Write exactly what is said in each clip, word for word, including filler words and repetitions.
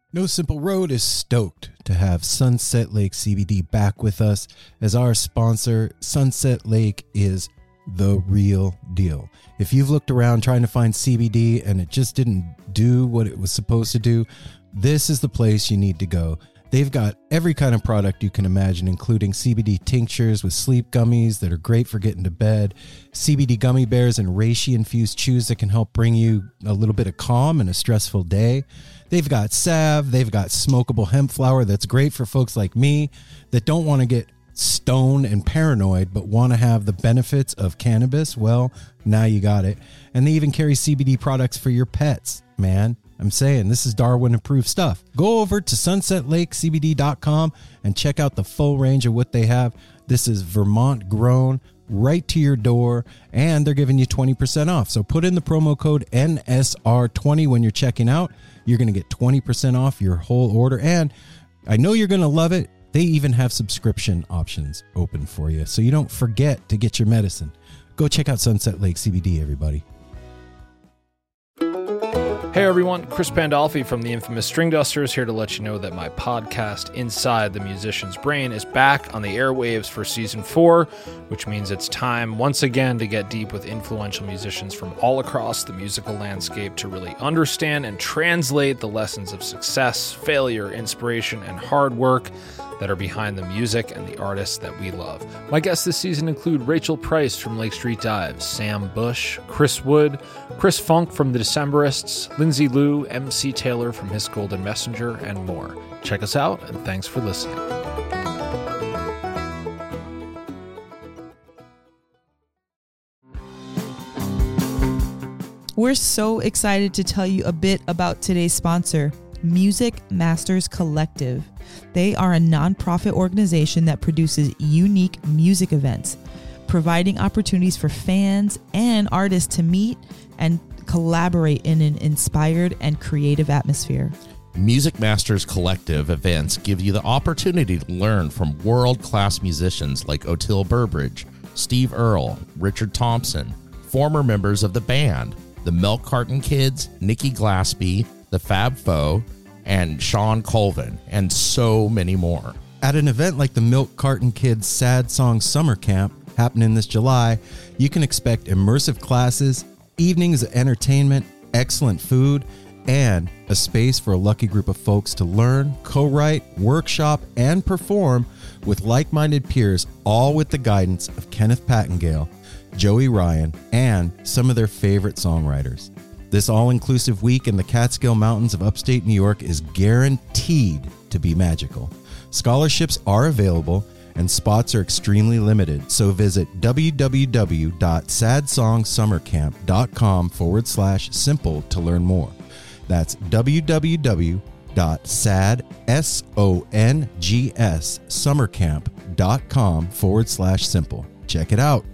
No Simple Road is stoked to have Sunset Lake C B D back with us as our sponsor. Sunset Lake is the real deal. If you've looked around trying to find C B D and it just didn't do what it was supposed to do, this is the place you need to go. They've got every kind of product you can imagine, including C B D tinctures with sleep gummies that are great for getting to bed, C B D gummy bears and reishi-infused chews that can help bring you a little bit of calm in a stressful day. They've got salve. They've got smokable hemp flower that's great for folks like me that don't want to get stoned and paranoid but want to have the benefits of cannabis. Well, now you got it. And they even carry C B D products for your pets, man. I'm saying this is Darwin approved stuff. Go over to sunset lake c b d dot com and check out the full range of what they have. This is Vermont grown, right to your door, and they're giving you twenty percent off. So put in the promo code N S R twenty when you're checking out. You're going to get twenty percent off your whole order. And I know you're going to love it. They even have subscription options open for you, so you don't forget to get your medicine. Go check out Sunset Lake C B D, everybody. Hey everyone, Chris Pandolfi from the infamous String Dusters here to let you know that my podcast, Inside the Musician's Brain, is back on the airwaves for season four, which means it's time once again to get deep with influential musicians from all across the musical landscape to really understand and translate the lessons of success, failure, inspiration, and hard work that are behind the music and the artists that we love. My guests this season include Rachel Price from Lake Street Dives, Sam Bush, Chris Wood, Chris Funk from The Decemberists, Lindsay Liu, M C Taylor from His Golden Messenger, and more. Check us out, and thanks for listening. We're so excited to tell you a bit about today's sponsor, Music Masters Collective. They are a nonprofit organization that produces unique music events, providing opportunities for fans and artists to meet and collaborate in an inspired and creative atmosphere. Music Masters Collective events give you the opportunity to learn from world-class musicians like Otil Burbridge, Steve Earle, Richard Thompson, former members of the band, the Milk Carton Kids, Nikki Glaspie, the Fab Four, and Sean Colvin, and so many more. At an event like the Milk Carton Kids Sad Song Summer Camp happening this July, you can expect immersive classes, evenings of entertainment, excellent food, and a space for a lucky group of folks to learn, co-write, workshop, and perform with like-minded peers, all with the guidance of Kenneth Pattengale, Joey Ryan, and some of their favorite songwriters. This all-inclusive week in the Catskill Mountains of upstate New York is guaranteed to be magical. Scholarships are available and spots are extremely limited, so visit www.sadsongssummercamp.com forward slash simple to learn more. That's www.sadsongssummercamp.com forward slash simple. Check it out.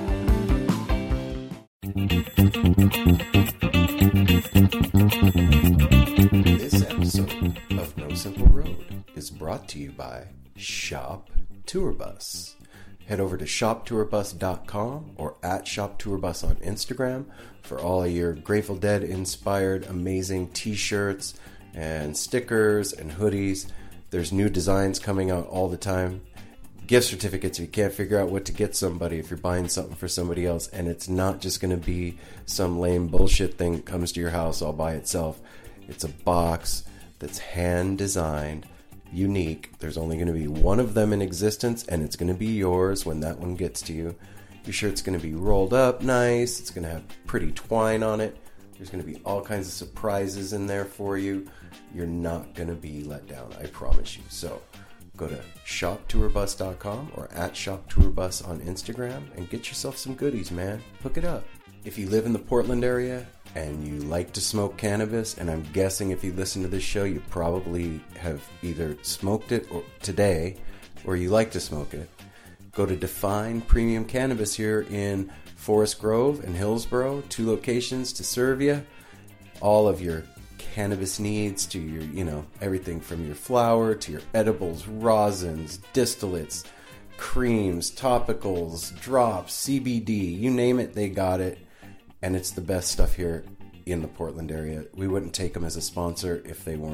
This episode of No Simple Road is brought to you by Shop Tour Bus. Head over to shop tour bus dot com or at shop tour bus on Instagram for all of your Grateful Dead inspired amazing t-shirts and stickers and hoodies. There's new designs coming out all the time. Gift certificates if you can't figure out what to get somebody, if you're buying something for somebody else, and it's not just going to be some lame bullshit thing that comes to your house all by itself. It's a box that's hand designed, unique. There's only going to be one of them in existence, and it's going to be yours when that one gets to you. Your shirt's going to be rolled up nice. It's going to have pretty twine on it. There's going to be all kinds of surprises in there for you. You're not going to be let down, I promise you. So go to shop tour bus dot com or at shop tour bus on Instagram and get yourself some goodies, man. Hook it up. If you live in the Portland area and you like to smoke cannabis, and I'm guessing if you listen to this show, you probably have either smoked it or today or you like to smoke it, go to Define Premium Cannabis here in Forest Grove and Hillsborough, two locations to serve you. All of your cannabis needs, to your, you know, everything from your flower to your edibles, rosins, distillates, creams, topicals, drops, C B D, you name it, they got it. And it's the best stuff here in the Portland area. We wouldn't take them as a sponsor if they weren't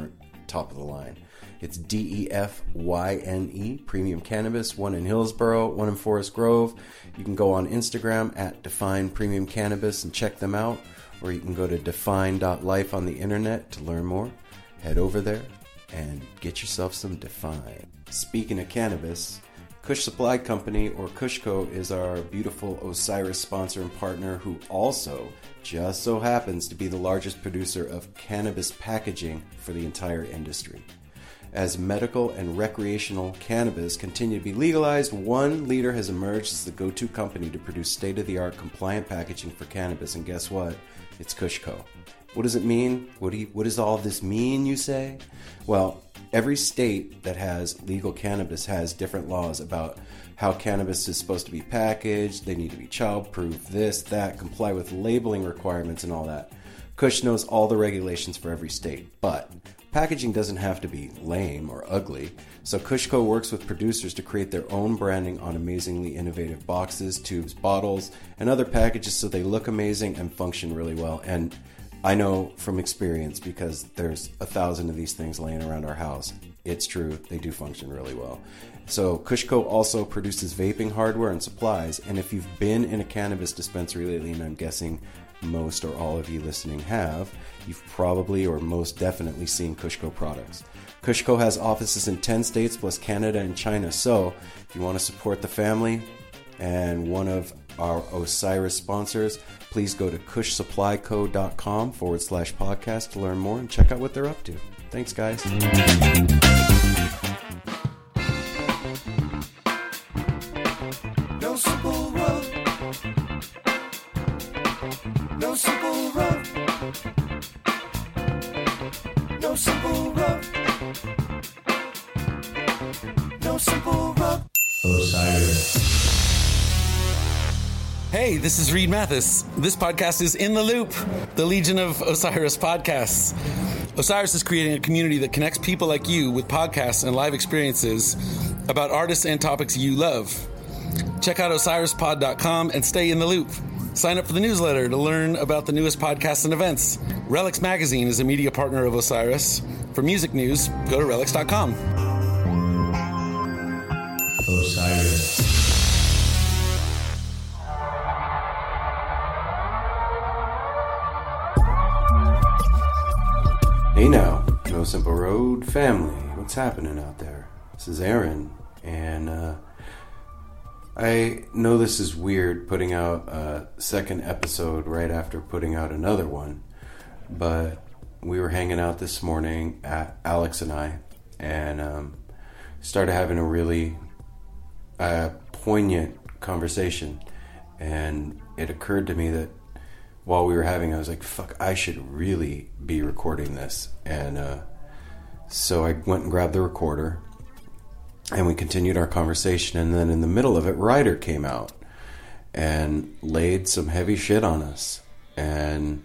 top of the line. It's D E F Y N E, Premium Cannabis, one in Hillsboro, one in Forest Grove. You can go on Instagram at Define Premium Cannabis and check them out, or you can go to define dot life on the internet to learn more. Head over there and get yourself some Define. Speaking of cannabis, Kush Supply Company, or Kushco, is our beautiful Osiris sponsor and partner, who also just so happens to be the largest producer of cannabis packaging for the entire industry. As medical and recreational cannabis continue to be legalized, one leader has emerged as the go-to company to produce state-of-the-art compliant packaging for cannabis, and guess what? It's Kushco. What does it mean? What do you, what does all this mean, you say? Well, every state that has legal cannabis has different laws about how cannabis is supposed to be packaged. They need to be child-proof, this, that, comply with labeling requirements and all that. Kush knows all the regulations for every state, but packaging doesn't have to be lame or ugly, so Kushco works with producers to create their own branding on amazingly innovative boxes, tubes, bottles, and other packages so they look amazing and function really well. And I know from experience, because there's a thousand of these things laying around our house. It's true, they do function really well. So Kushco also produces vaping hardware and supplies, and if you've been in a cannabis dispensary lately, and I'm guessing most or all of you listening have, you've probably or most definitely seen Kushco products. Kushco has offices in ten states plus Canada and China, so if you want to support the family and one of our Osiris sponsors, please go to kushsupplyco.com forward slash podcast to learn more and check out what they're up to. Thanks, guys. No simple road. No simple road. No simple road. No simple road. Osiris. Hey, this is Reed Mathis. This podcast is In the Loop, the Legion of Osiris podcasts. Osiris is creating a community that connects people like you with podcasts and live experiences about artists and topics you love. Check out osiris pod dot com and stay in the loop. Sign up for the newsletter to learn about the newest podcasts and events. Relics Magazine is a media partner of Osiris. For music news, go to relics dot com. Osiris. Hey now, No Simple Road family, what's happening out there? This is Aaron, and uh, I know this is weird putting out a second episode right after putting out another one, but we were hanging out this morning, at Alex and I, and um, started having a really uh, poignant conversation, and it occurred to me that while we were having, I was like, fuck, I should really be recording this. And uh, so I went and grabbed the recorder, and we continued our conversation. And then in the middle of it, Ryder came out and laid some heavy shit on us. And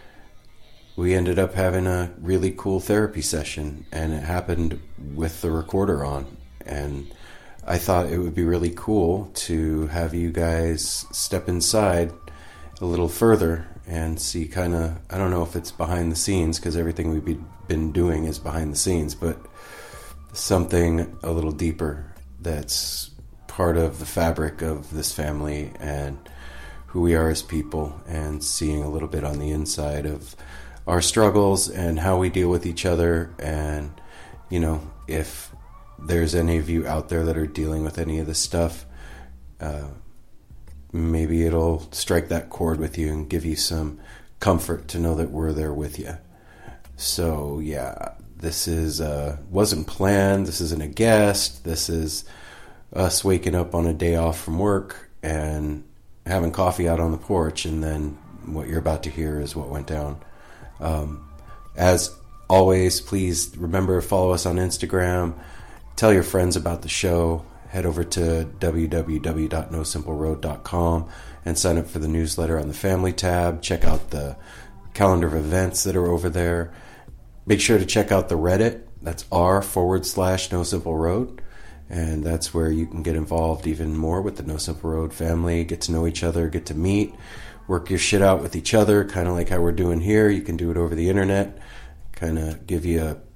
we ended up having a really cool therapy session, and it happened with the recorder on. And I thought it would be really cool to have you guys step inside a little further and see kind of, I don't know if it's behind the scenes, because everything we've be, been doing is behind the scenes, but something a little deeper that's part of the fabric of this family and who we are as people, and seeing a little bit on the inside of our struggles and how we deal with each other. And, you know, if there's any of you out there that are dealing with any of this stuff, uh, maybe it'll strike that chord with you and give you some comfort to know that we're there with you. So yeah, this is uh wasn't planned. This isn't a guest. This is us waking up on a day off from work and having coffee out on the porch, and then what you're about to hear is what went down. Um, as always, please remember, follow us on Instagram, tell your friends about the show. Head over to w w w dot no simple road dot com and sign up for the newsletter on the family tab. Check out the calendar of events that are over there. Make sure to check out the Reddit. That's r forward slash no simple road. And that's where you can get involved even more with the No Simple Road family, get to know each other, get to meet, work your shit out with each other, kind of like how we're doing here. You can do it over the internet, kind of give you a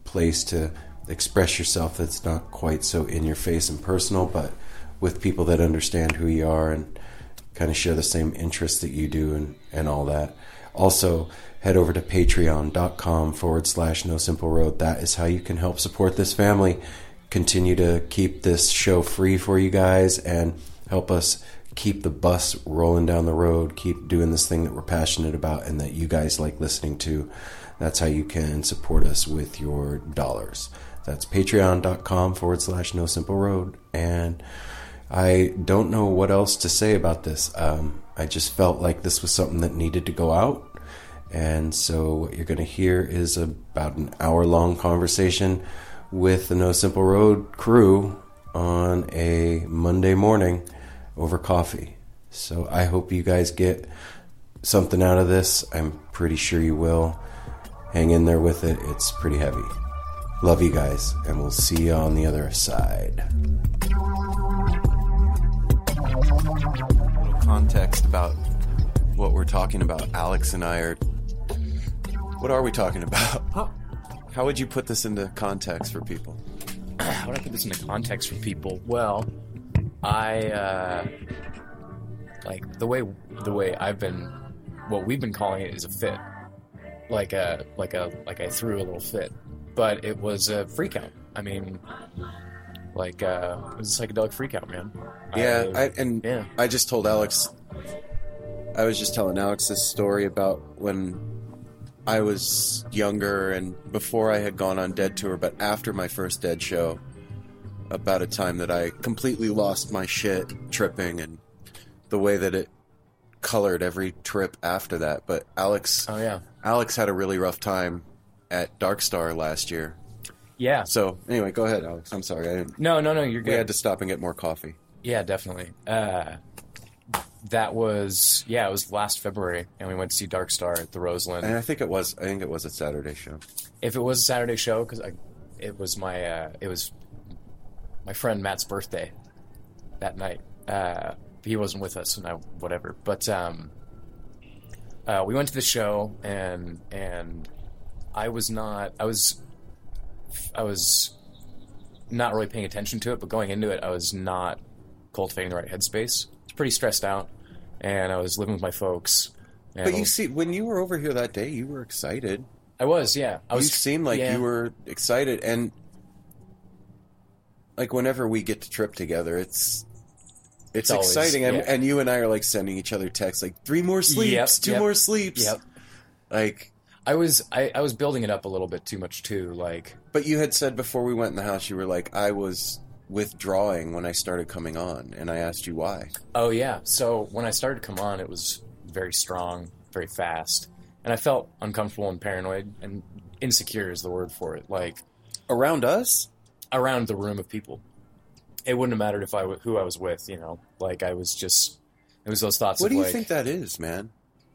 place to express yourself that's not quite so in your face and personal, but with people that understand who you are and kind of share the same interests that you do and, and all that. Also, head over to patreon.com forward slash No Simple Road. That is how you can help support this family, continue to keep this show free for you guys, and help us keep the bus rolling down the road, keep doing this thing that we're passionate about and that you guys like listening to. That's how you can support us with your dollars. That's patreon.com forward slash No Simple Road. And I don't know what else to say about this. Um, I just felt like this was something that needed to go out. And so what you're going to hear is about an hour-long conversation with the No Simple Road crew on a Monday morning over coffee. So I hope you guys get something out of this. I'm pretty sure you will. Hang in there with it. It's pretty heavy. Love you guys, and we'll see you on the other side. Context about what we're talking about. Alex and I are... What are we talking about? Huh. How would you put this into context for people? How would I put this into context for people? Well, I, uh... Like, the way the way I've been... What we've been calling it is a fit. Like a... Like a... Like I threw a little fit. But it was a freak out. I mean... Like, uh... It was a psychedelic freak out, man. Yeah, I, I, and yeah. I just told Alex... I was just telling Alex this story about when I was younger and before I had gone on Dead Tour, but after my first Dead show, about a time that I completely lost my shit tripping and the way that it colored every trip after that. But Alex, Oh, yeah. Alex had a really rough time at Dark Star last year. Yeah. So anyway, go ahead, Alex. I'm sorry. I didn't, No, no, no, you're good. we had to stop and get more coffee. Yeah, definitely. Uh, that was, yeah, it was last February, and we went to see Dark Star at the Roseland. And I think it was, I think it was a Saturday show. If it was a Saturday show, because it was my, uh, it was my friend Matt's birthday that night. Uh, he wasn't with us, and I, whatever. But um, uh, we went to the show, and and I was not, I was, I was not really paying attention to it, but going into it, I was not cultivating the right headspace. I was pretty stressed out, and I was living with my folks. And But you see, when you were over here that day, you were excited. I was, yeah. I was. You seemed like yeah. you were excited, and like whenever we get to trip together, it's it's, It's always- exciting, and, yeah. and you and I are like sending each other texts like three more sleeps, Yep, two yep, more sleeps. Yep. Like, I was, I, I was building it up a little bit too much too. Like, but you had said before we went in the house, you were like, I was withdrawing when I started coming on, and I asked you why. oh yeah. So when I started to come on, it was very strong, very fast, and I felt uncomfortable and paranoid, and insecure is the word for it. Like Around us? around the room of people, it wouldn't have mattered if I w- who I was with. You know, like I was just. It was those thoughts. What of do you like, think that is, man?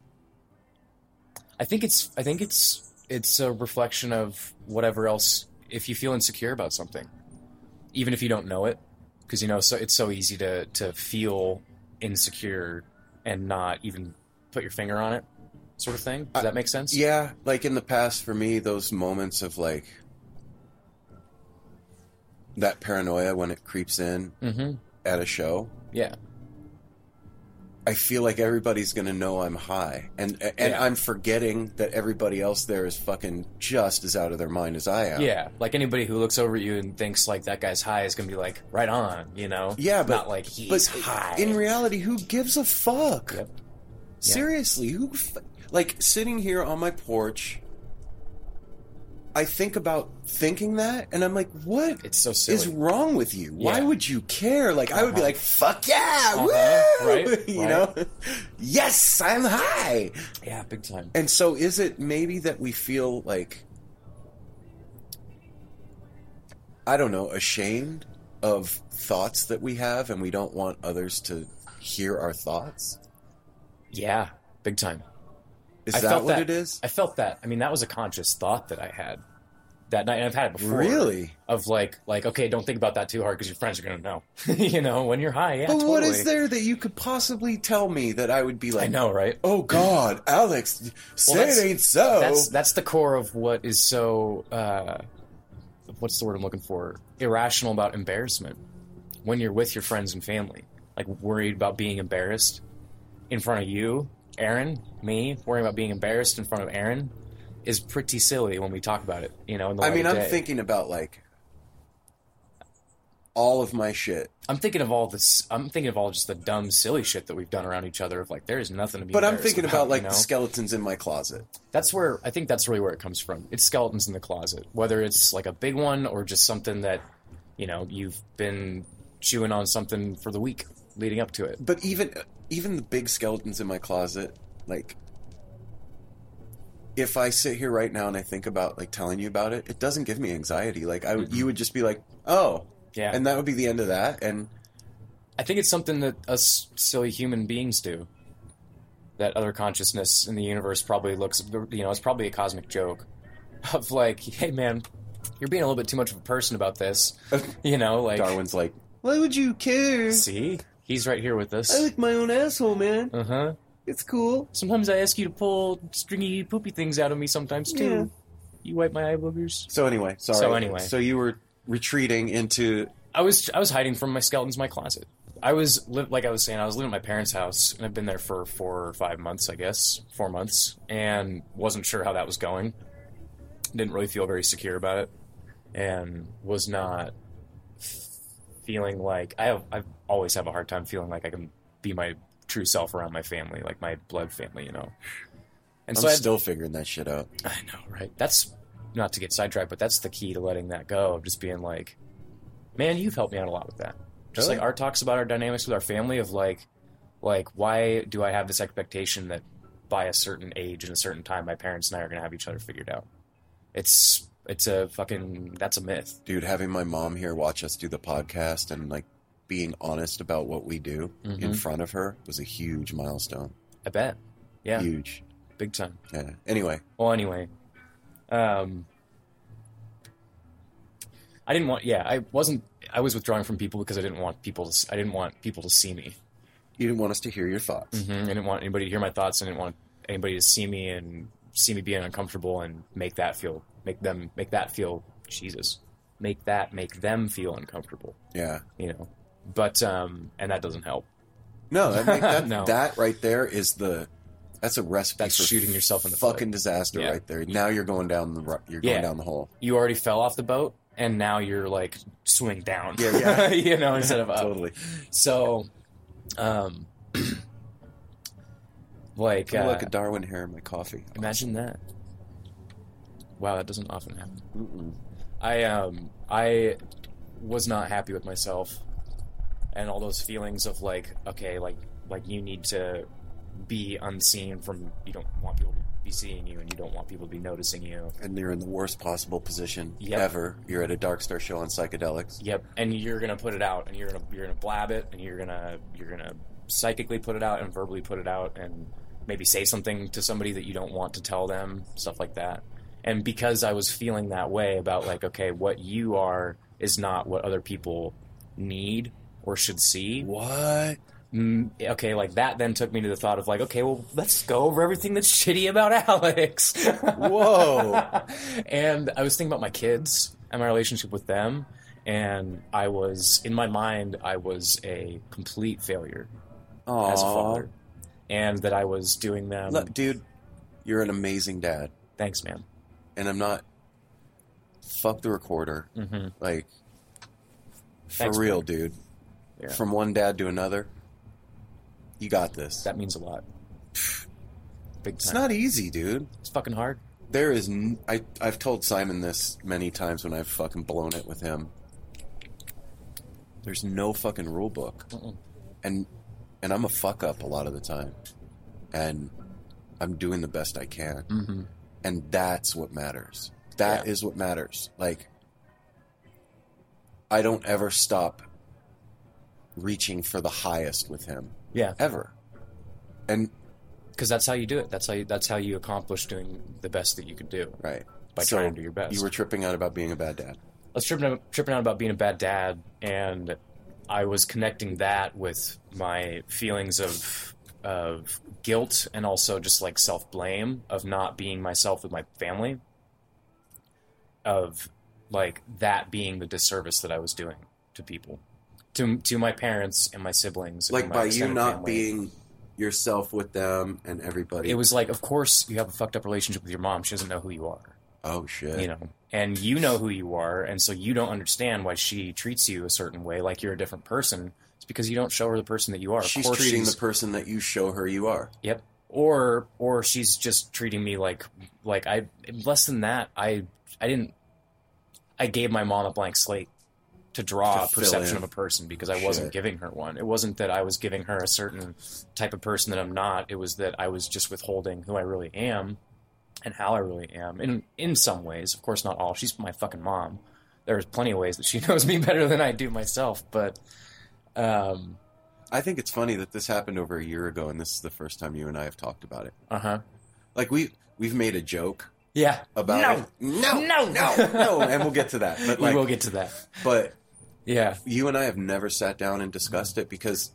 I think it's I think it's it's a reflection of whatever else. If you feel insecure about something, even if you don't know it, because you know, so it's so easy to to feel insecure and not even put your finger on it, sort of thing. Does I- that make sense? Yeah, like in the past for me, those moments of like that paranoia when it creeps in Mm-hmm. at a show. Yeah. I feel like everybody's gonna know I'm high, and and Yeah. I'm forgetting that everybody else there is fucking just as out of their mind as I am. Yeah. Like anybody who looks over at you and thinks like that guy's high is gonna be like, right on, you know? yeah, but not like he's but high. in reality, who gives a fuck? Yep. Seriously, who? F- like sitting here on my porch, I think about thinking that, and I'm like, what It's so silly. is wrong with you? Why Yeah. would you care? Like, I would be Uh-huh. like, fuck yeah, Uh-huh. woo! Right, you right. know? Yes, I'm high. Yeah, big time. And so is it maybe that we feel like, I don't know, ashamed of thoughts that we have, and we don't want others to hear our thoughts? Yeah, big time. Is I that felt what that. it is? I felt that. I mean, that was a conscious thought that I had that night, and I've had it before. Really? Of like, like, okay, don't think about that too hard because your friends are gonna know. You know, when you're high, yeah, But totally. what is there that you could possibly tell me that I would be like, I know, right? oh God, Alex, say that's- it ain't so. That's that's the core of what is so uh, what's the word I'm looking for? Irrational about embarrassment when you're with your friends and family. Like, worried about being embarrassed in front of you, Aaron, me, worrying about being embarrassed in front of Aaron is pretty silly when we talk about it, you know, in the I light mean, of I'm day. thinking about, like, all of my shit. I'm thinking of all this. I'm thinking of all just the dumb, silly shit that we've done around each other. Of like, there is nothing to be. But I'm embarrassed thinking about, like, you know? the skeletons in my closet. That's where I think that's really where it comes from. It's skeletons in the closet, whether it's like a big one or just something that, you know, you've been chewing on something for the week leading up to it. But even even the big skeletons in my closet, like, if I sit here right now and I think about, like, telling you about it, it doesn't give me anxiety. Like, I would, you would just be like, oh, Yeah. and that would be the end of that. And I think it's something that us silly human beings do. That other consciousness in the universe probably looks, you know, it's probably a cosmic joke of like, hey man, you're being a little bit too much of a person about this. You know, like Darwin's like, why would you care? See, he's right here with us. I like my own asshole, man. Uh huh. It's cool. Sometimes I ask you to pull stringy poopy things out of me. Sometimes too. Yeah. You wipe my eye boogers. So anyway, sorry. So anyway. so you were retreating into. I was I was hiding from my skeletons in my closet. I was li- like I was saying, I was living at my parents' house, and I've been there for four or five months, I guess, four months, and wasn't sure how that was going. Didn't really feel very secure about it, and was not feeling like I have. I always have a hard time feeling like I can be my true self around my family, like my blood family, you know. And I'm so I had- still figuring that shit out. I know, right? That's not to get sidetracked, but that's the key to letting that go. Just being like, man, you've helped me out a lot with that. Just Really? like Art talks about our dynamics with our family of like, like why do I have this expectation that by a certain age and a certain time my parents and I are going to have each other figured out? It's it's a fucking that's a myth. Dude, having my mom here watch us do the podcast and, like, being honest about what we do Mhm. in front of her was a huge milestone. I bet. Yeah, Huge. big time. Yeah. Anyway, Well, anyway, um, I didn't want. Yeah, I wasn't. I was withdrawing from people because I didn't want people. To, s- I didn't want people to see me. you didn't want us to hear your thoughts. Mm-hmm. I didn't want anybody to hear my thoughts. I didn't want anybody to see me and see me being uncomfortable and make that feel, make them, make that feel, Jesus, make that, make them feel uncomfortable, Yeah. you know. But um, and that doesn't help. No, that, make, that, No. that right there is the. That's a recipe That's for shooting yourself in the fucking foot. disaster Yeah. right there. Now you're going down the ru- you're going Yeah. down the hole. You already fell off the boat, and now you're like swimming down. Yeah, yeah. you know, instead of up. Totally. So, um, like, I uh, like a Darwin hair in my coffee. imagine that. Wow, that doesn't often happen. Mm-mm. I um I was not happy with myself, and all those feelings of like, okay, like like you need to be unseen from. You don't want people to be seeing you, and you don't want people to be noticing you. And you're in the worst possible position Yep. ever. You're at a Dark Star show on psychedelics. Yep, and you're gonna put it out, and you're gonna you're gonna blab it, and you're gonna you're gonna psychically put it out and verbally put it out, and maybe say something to somebody that you don't want to tell them, stuff like that. And because I was feeling that way about like, okay, what you are is not what other people need or should see. What? Mm, okay, like that then took me to the thought of like, okay, well, let's go over everything that's shitty about Alex. Whoa. And I was thinking about my kids and my relationship with them, and I was, in my mind, I was a complete failure Aww. as a father. And that I was doing them... Look, dude, you're an amazing dad. Thanks, man. And I'm not... Fuck the recorder. Mm-hmm. Like, for Thanks, real, man. dude. Yeah. From one dad to another, you got this. That means a lot. Big time. It's not easy, dude. It's fucking hard. There is... N- I, I've told Simon this many times when I've fucking blown it with him. There's no fucking rule book. Mm-mm. And and I'm a fuck up a lot of the time. And I'm doing the best I can. Mm-hmm. And that's what matters. That Yeah. is what matters. Like, I don't ever stop reaching for the highest with him. Yeah. Ever. And, Because that's how you do it. That's how you, that's how you accomplish doing the best that you could do. right. By So trying to do your best. You were tripping out about being a bad dad. I was tripping out, tripping out about being a bad dad, and I was connecting that with my feelings of of guilt and also just like self blame of not being myself with my family. Of like that being the disservice that I was doing to people, to to my parents and my siblings. Like and my by you extended not family. being yourself with them and everybody. It was like, of course you have a fucked up relationship with your mom. She doesn't know who you are. Oh shit. You know, and you know who you are, and so you don't understand why she treats you a certain way, like you're a different person. It's because you don't show her the person that you are. Of She's course treating she's, the person that you show her you are. Yep. Or or she's just treating me like like I less than that. I I didn't. I gave my mom a blank slate to draw To a fill perception in. of a person because I Shit. wasn't giving her one. It wasn't that I was giving her a certain type of person that I'm not. It was that I was just withholding who I really am and how I really am. In in some ways, of course, not all. She's my fucking mom. There's plenty of ways that she knows me better than I do myself. But um, I think it's funny that this happened over a year ago, and this is the first time you and I have talked about it. uh huh. Like we we've made a joke Yeah. about no. it. No, No. no, no, and we'll get to that. But like, we will get to that. but Yeah. you and I have never sat down and discussed it because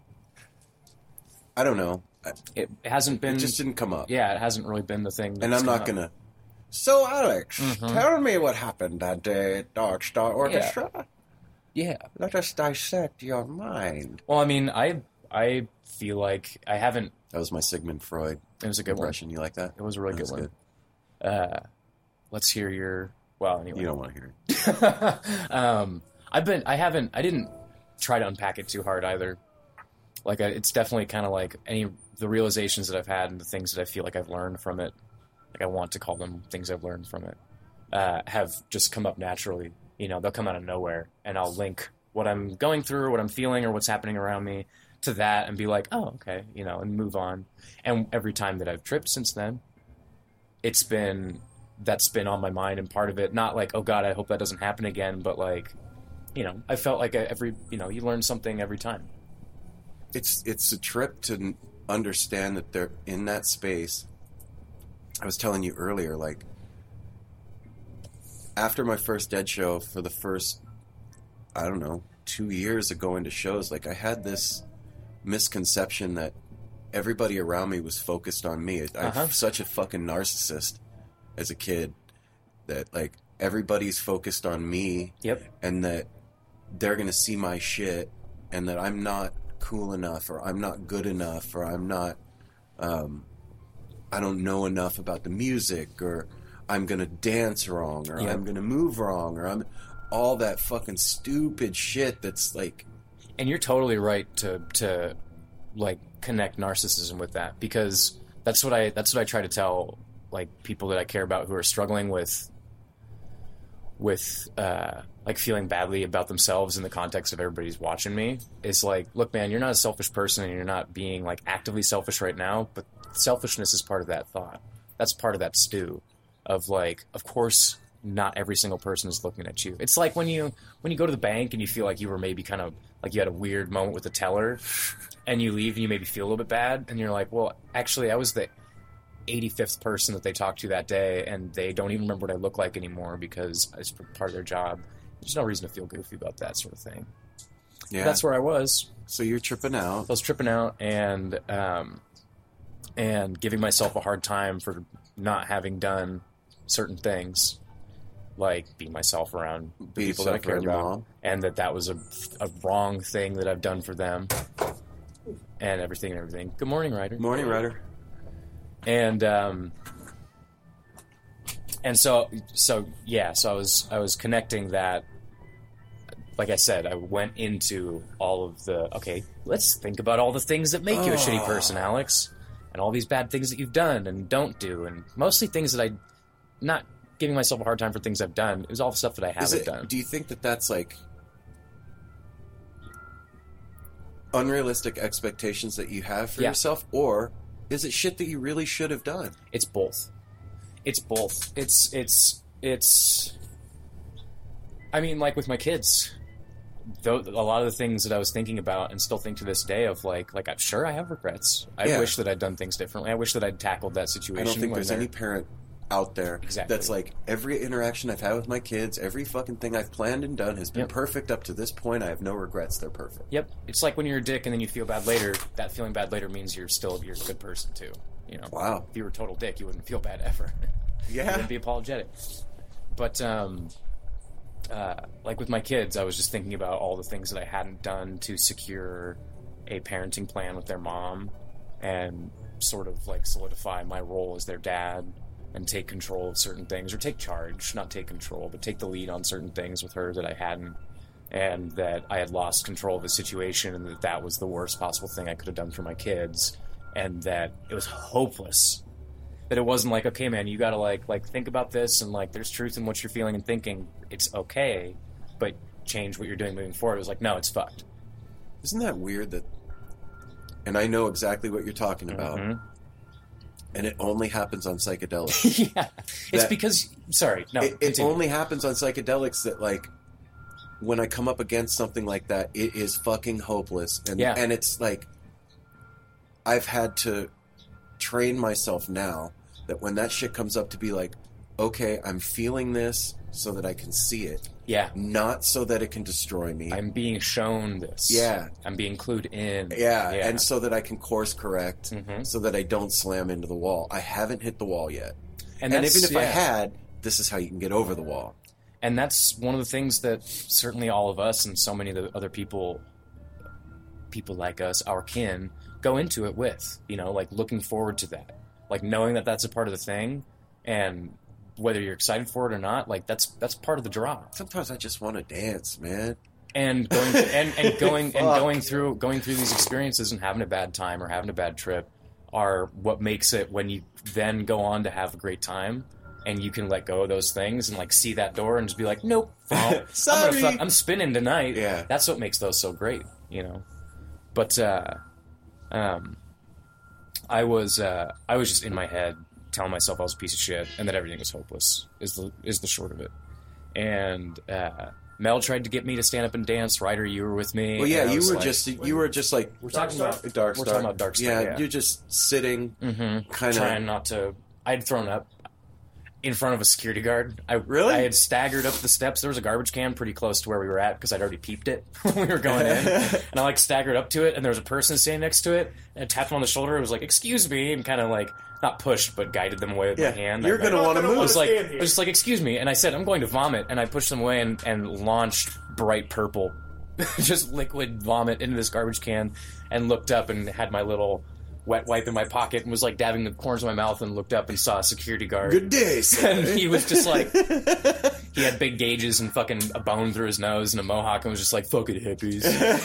I don't know. I- It hasn't been. It just didn't come up. Yeah, it hasn't really been the thing. And that's I'm not come gonna. So Alex, Mhm. tell me what happened that day at Dark Star Orchestra. up. Yeah. Let us dissect your mind. Well, I mean, I I feel like I haven't. That was my Sigmund Freud It was a good one. impression. You like that? It was a really That good was one. Uh, let's hear your. Well, anyway. You don't want to hear it. um, I've been. I haven't. I didn't try to unpack it too hard either. Like, I, it's definitely kind of like any the realizations that I've had and the things that I feel like I've learned from it. Like, I want to call them things I've learned from it. Uh, have just come up naturally. You know, they'll come out of nowhere, and I'll link what I'm going through, what I'm feeling, or what's happening around me to that, and be like, oh, okay, you know, and move on. And every time that I've tripped since then, it's been that's been on my mind, and part of it, not like, oh God, I hope that doesn't happen again, but like, you know, I felt like every, you know, you learn something every time. It's it's a trip to n- understand that they're in that space. I was telling you earlier, like after my first Dead show, for the first, I don't know, two years of going to shows, like I had this misconception that everybody around me was focused on me. I'm Uh-huh. such a fucking narcissist as a kid that like everybody's focused on me. Yep. And that they're gonna see my shit, and that I'm not cool enough, or I'm not good enough, or I'm not, um, I don't know enough about the music, or I'm gonna dance wrong, or Yep. I'm gonna move wrong, or I'm all that fucking stupid shit that's like, And you're totally right to to like connect narcissism with that, because that's what I that's what I try to tell like people that I care about who are struggling with with uh, like feeling badly about themselves in the context of everybody's watching me. Is like, look, man, you're not a selfish person, and you're not being like actively selfish right now, but selfishness is part of that thought. That's part of that stew of like, of course, not every single person is looking at you. It's like when you when you go to the bank and you feel like you were maybe kind of like you had a weird moment with the teller, and you leave and you maybe feel a little bit bad, and you're like, well, actually, I was the eighty-fifth person that they talked to that day, and they don't even remember what I look like anymore because it's part of their job. There's no reason to feel goofy about that sort of thing. yeah. That's where I was. So you're tripping out. I was tripping out and um, and giving myself a hard time for not having done certain things, like be myself around the Be people that I yourself care around your about, mom. and that that was a, a wrong thing that I've done for them, and everything and everything. Good morning, Ryder. Morning, Ryder. And um, and so so yeah, so I was I was connecting that. Like I said, I went into all of the, okay, let's think about all the things that make you a shitty person, Alex, and all these bad things that you've done and don't do, and mostly things that I, not giving myself a hard time for things I've done. It was all the stuff that I Is haven't it, done. do you think that that's like unrealistic expectations that you have for Yeah. yourself, or is it shit that you really should have done? It's both. It's both. It's, it's, it's, I mean, like with my kids, though, a lot of the things that I was thinking about and still think to this day of like, like I'm sure I have regrets. I Yeah. wish that I'd done things differently. I wish that I'd tackled that situation. I don't think when there's they're- any parent out there Exactly. that's like, every interaction I've had with my kids, every fucking thing I've planned and done has been Yep. perfect up to this point. I have no regrets. They're perfect. Yep, it's like when you're a dick and then you feel bad later. That feeling bad later means you're still you're a good person too. You know, Wow. if you were a total dick, you wouldn't feel bad ever. You Yeah. wouldn't be apologetic. But um, uh, like with my kids, I was just thinking about all the things that I hadn't done to secure a parenting plan with their mom and sort of like solidify my role as their dad and take control of certain things, or take charge, not take control, but take the lead on certain things with her that I hadn't, and that I had lost control of the situation, and that that was the worst possible thing I could have done for my kids, and that it was hopeless. That it wasn't like, okay, man, you gotta like like think about this, and like there's truth in what you're feeling and thinking. It's okay, but change what you're doing moving forward. It was like, no, it's fucked. Isn't that weird that? And I know exactly what you're talking about. Mm-hmm. And it only happens on psychedelics. Yeah, it's That- because sorry, no, it, it continue. only happens on psychedelics that like when I come up against something like that, it is fucking hopeless. And Yeah. and it's like I've had to train myself now that when that shit comes up to be like, okay, I'm feeling this so that I can see it, yeah. not so that it can destroy me. I'm being shown this. Yeah. I'm being clued in. yeah, and so that I can course correct, Mhm. so that I don't slam into the wall. I haven't hit the wall yet, and, and, that's, even if I yeah. had, this is how you can get over the wall. And that's one of the things that certainly all of us and so many of the other people, people like us, our kin, go into it with. You know, like looking forward to that, like knowing that that's a part of the thing, and whether you're excited for it or not, like that's that's part of the draw. Sometimes I just want to dance, man. And going and, and going and Fuck. going through going through these experiences and having a bad time or having a bad trip are what makes it when you then go on to have a great time. And you can let go of those things and like see that door and just be like, nope, well, Sorry. I'm, gonna fuck, I'm spinning tonight. Yeah. That's what makes those so great, you know. But uh, um, I was uh, I was just in my head telling myself I was a piece of shit and that everything was hopeless. Is the is the short of it. And uh, Mel tried to get me to stand up and dance. Ryder, you were with me. Well, yeah, and I you was were like- just you were just like We're talking about Dark We're Star. talking about Dark Star. Yeah, Yeah, you're just sitting, mm-hmm. kind trying of. not to. I'd thrown up in front of a security guard. I Really? I had staggered up the steps. There was a garbage can pretty close to where we were at because I'd already peeped it when we were going in. And I like staggered up to it, and there was a person standing next to it, and I tapped him on the shoulder. It was like, "Excuse me," and kind of like not pushed, but guided them away with Yeah, my hand. you're I, gonna want to I move. was like, stand I here. was just like, "Excuse me," and I said, "I'm going to vomit," and I pushed them away and, and launched bright purple, just liquid vomit into this garbage can, and looked up and had my little wet wipe in my pocket and was like dabbing the corners of my mouth and looked up and saw a security guard. Good day, sir. And he was just like, he had big gauges and fucking a bone through his nose and a mohawk and was just like, fuck it, hippies.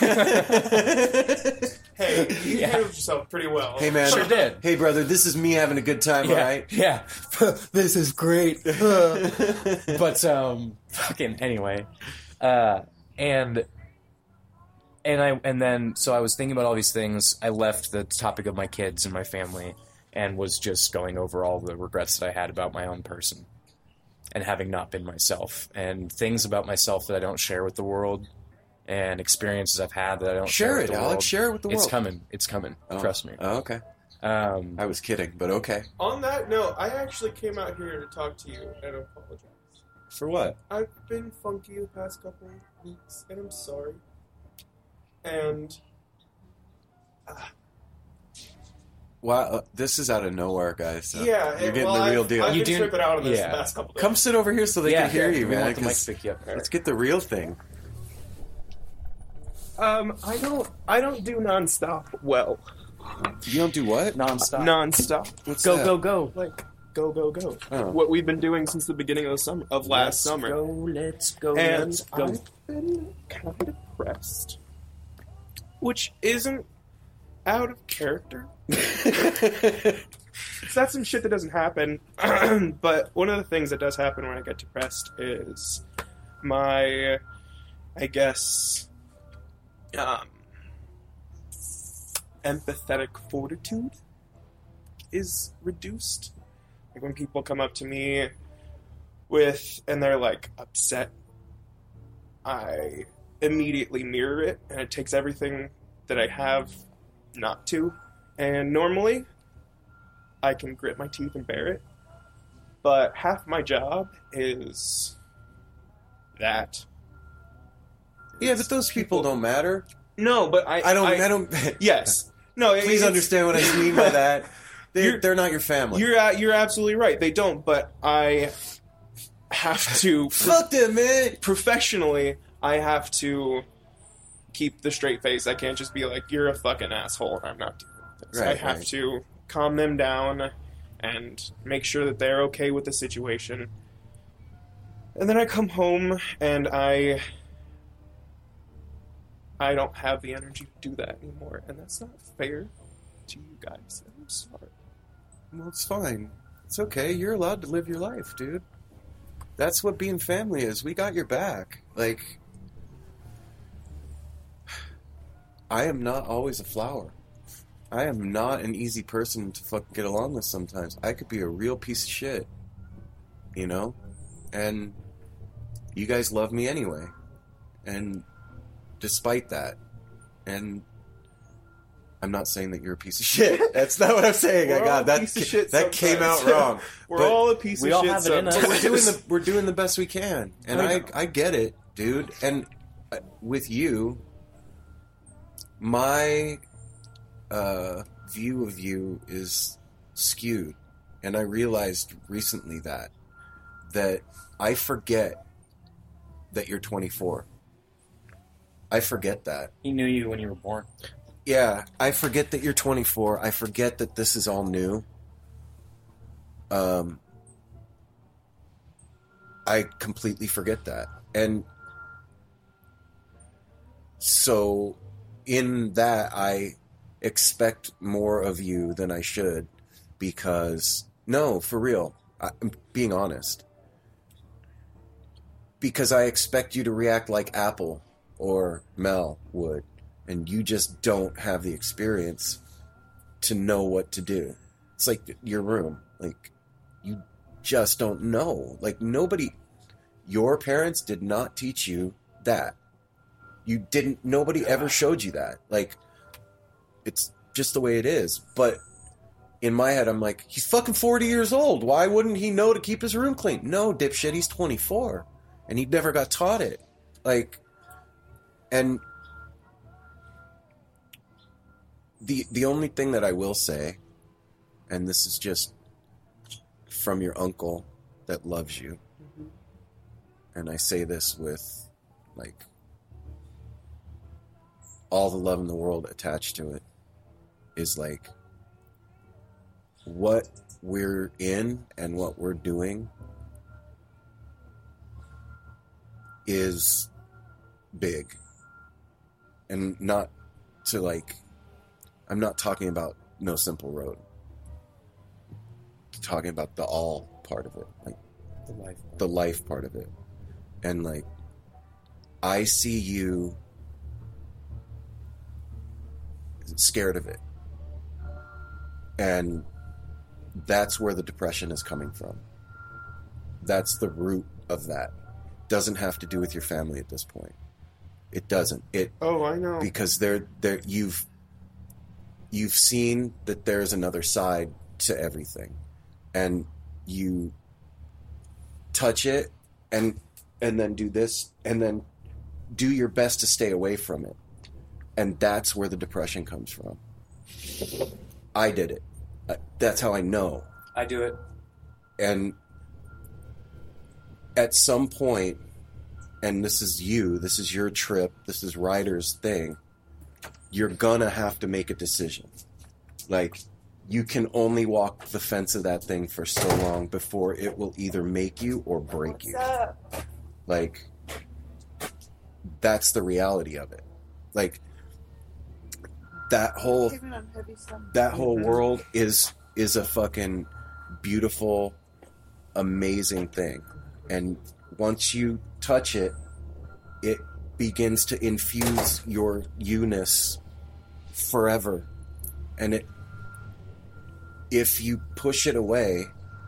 Hey, you Yeah. handled yourself pretty well. Hey, man. Sure did. Hey, brother. This is me having a good time. Yeah, All right. yeah. This is great. But, um, fucking, anyway. Uh, and, and I, and then, so I was thinking about all these things. I left the topic of my kids and my family and was just going over all the regrets that I had about my own person and having not been myself and things about myself that I don't share with the world and experiences I've had that I don't share, Share with it, the Alex. world. Share it with the It's world. coming. It's coming. Oh. Trust me. Oh, okay. Um, I was kidding, but okay. On that note, I actually came out here to talk to you and apologize. For what? I've been funky the past couple of weeks, and I'm sorry. And Wow, uh, this is out of nowhere, guys. So yeah, you're and, getting well, the real I've, deal. I've You been do- tripping out on this yeah. the past couple of Come sit over here so they yeah, can hear yeah, you, we man. want the mic 'cause to pick you up there. let's get the real thing. Um, I don't, I don't do nonstop well. You don't do what? Nonstop. Nonstop, What's Go, that? go, go. like go, go, go. Oh. What we've been doing since the beginning of the summer, of last Let's summer. Go, let's go, And let's go. I've been kind of depressed, which isn't out of character. So that's some shit that doesn't happen. But one of the things that does happen when I get depressed is my, I guess, um, empathetic fortitude is reduced. Like when people come up to me with, and they're like upset, I immediately mirror it, and it takes everything that I have not to. And normally, I can grit my teeth and bear it. But half my job is that. Yeah, but those people don't matter. No, but I. I don't. I, don't. Yes. No. it- Please it's- understand what I mean by that. They're, You're- they're not your family. You're uh, you're absolutely right. They don't. But I have to Fuck them, man. professionally. I have to keep the straight face. I can't just be like, "You're a fucking asshole," and I'm not doing this. Right, I have right. to calm them down and make sure that they're okay with the situation. And then I come home and I I don't have the energy to do that anymore, and that's not fair to you guys. I'm sorry. Well, it's fine. It's okay. You're allowed to live your life, dude. That's what being family is. We got your back. Like, I am not always a flower. I am not an easy person to fucking get along with sometimes. I could be a real piece of shit. You know? And you guys love me anyway. And despite that. And I'm not saying that you're a piece of shit. That's not what I'm saying. We're I all got a that. piece of shit That came out sometimes. wrong. We're But all a piece we of all shit have it in us. sometimes. we're doing the we're doing the best we can, and I I know. I get it, dude. And uh, with you, my uh, view of you is skewed, and I realized recently that that I forget that you're twenty-four. I forget that. He knew you when you were born. Yeah, I forget that you're twenty-four. I forget that this is all new. Um, I completely forget that. And so in that, I expect more of you than I should because, no, for real, I, I'm being honest. Because I expect you to react like Apple or Mel would. And you just don't have the experience to know what to do. It's like your room. Like, you just don't know. Like, nobody, your parents did not teach you that. You didn't, nobody ever showed you that. Like, it's just the way it is. But in my head, I'm like, he's fucking forty years old. Why wouldn't he know to keep his room clean? No, dipshit, he's twenty-four. And he never got taught it. Like, and The the only thing that I will say, and this is just from your uncle that loves you, mm-hmm. and I say this with, like, all the love in the world attached to it, is like, what we're in and what we're doing is big. And not to, like, I'm not talking about No Simple Road. I'm talking about the all part of it, like The life. part. the life part of it. And like, I see you scared of it. And that's where the depression is coming from. That's the root of that. Doesn't have to do with your family at this point. It doesn't. It Oh, I know. because they're they're you've you've seen that there's another side to everything, and you touch it and and then do this and then do your best to stay away from it, and that's where the depression comes from. I did it. Uh, That's how I know. I do it. And at some point, and this is you, this is your trip, this is Ryder's thing, you're gonna have to make a decision. Like, you can only walk the fence of that thing for so long before it will either make you or break you. Like, that's the reality of it. Like, that whole that whole world is is a fucking beautiful, amazing thing. And once you touch it, it begins to infuse your you-ness forever. And it, if you push it away,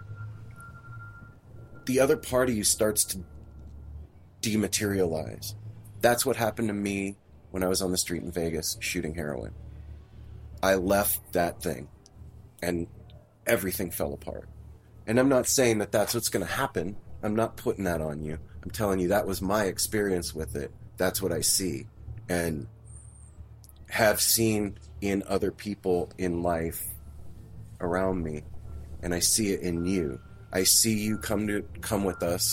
the other part of you starts to dematerialize. That's what happened to me when I was on the street in Vegas shooting heroin. I left that thing, and everything fell apart. And I'm not saying that that's what's going to happen. I'm not putting that on you. I'm telling you that was my experience with it. That's what I see. And have seen in other people in life around me. And I see it in you. I see you come to come with us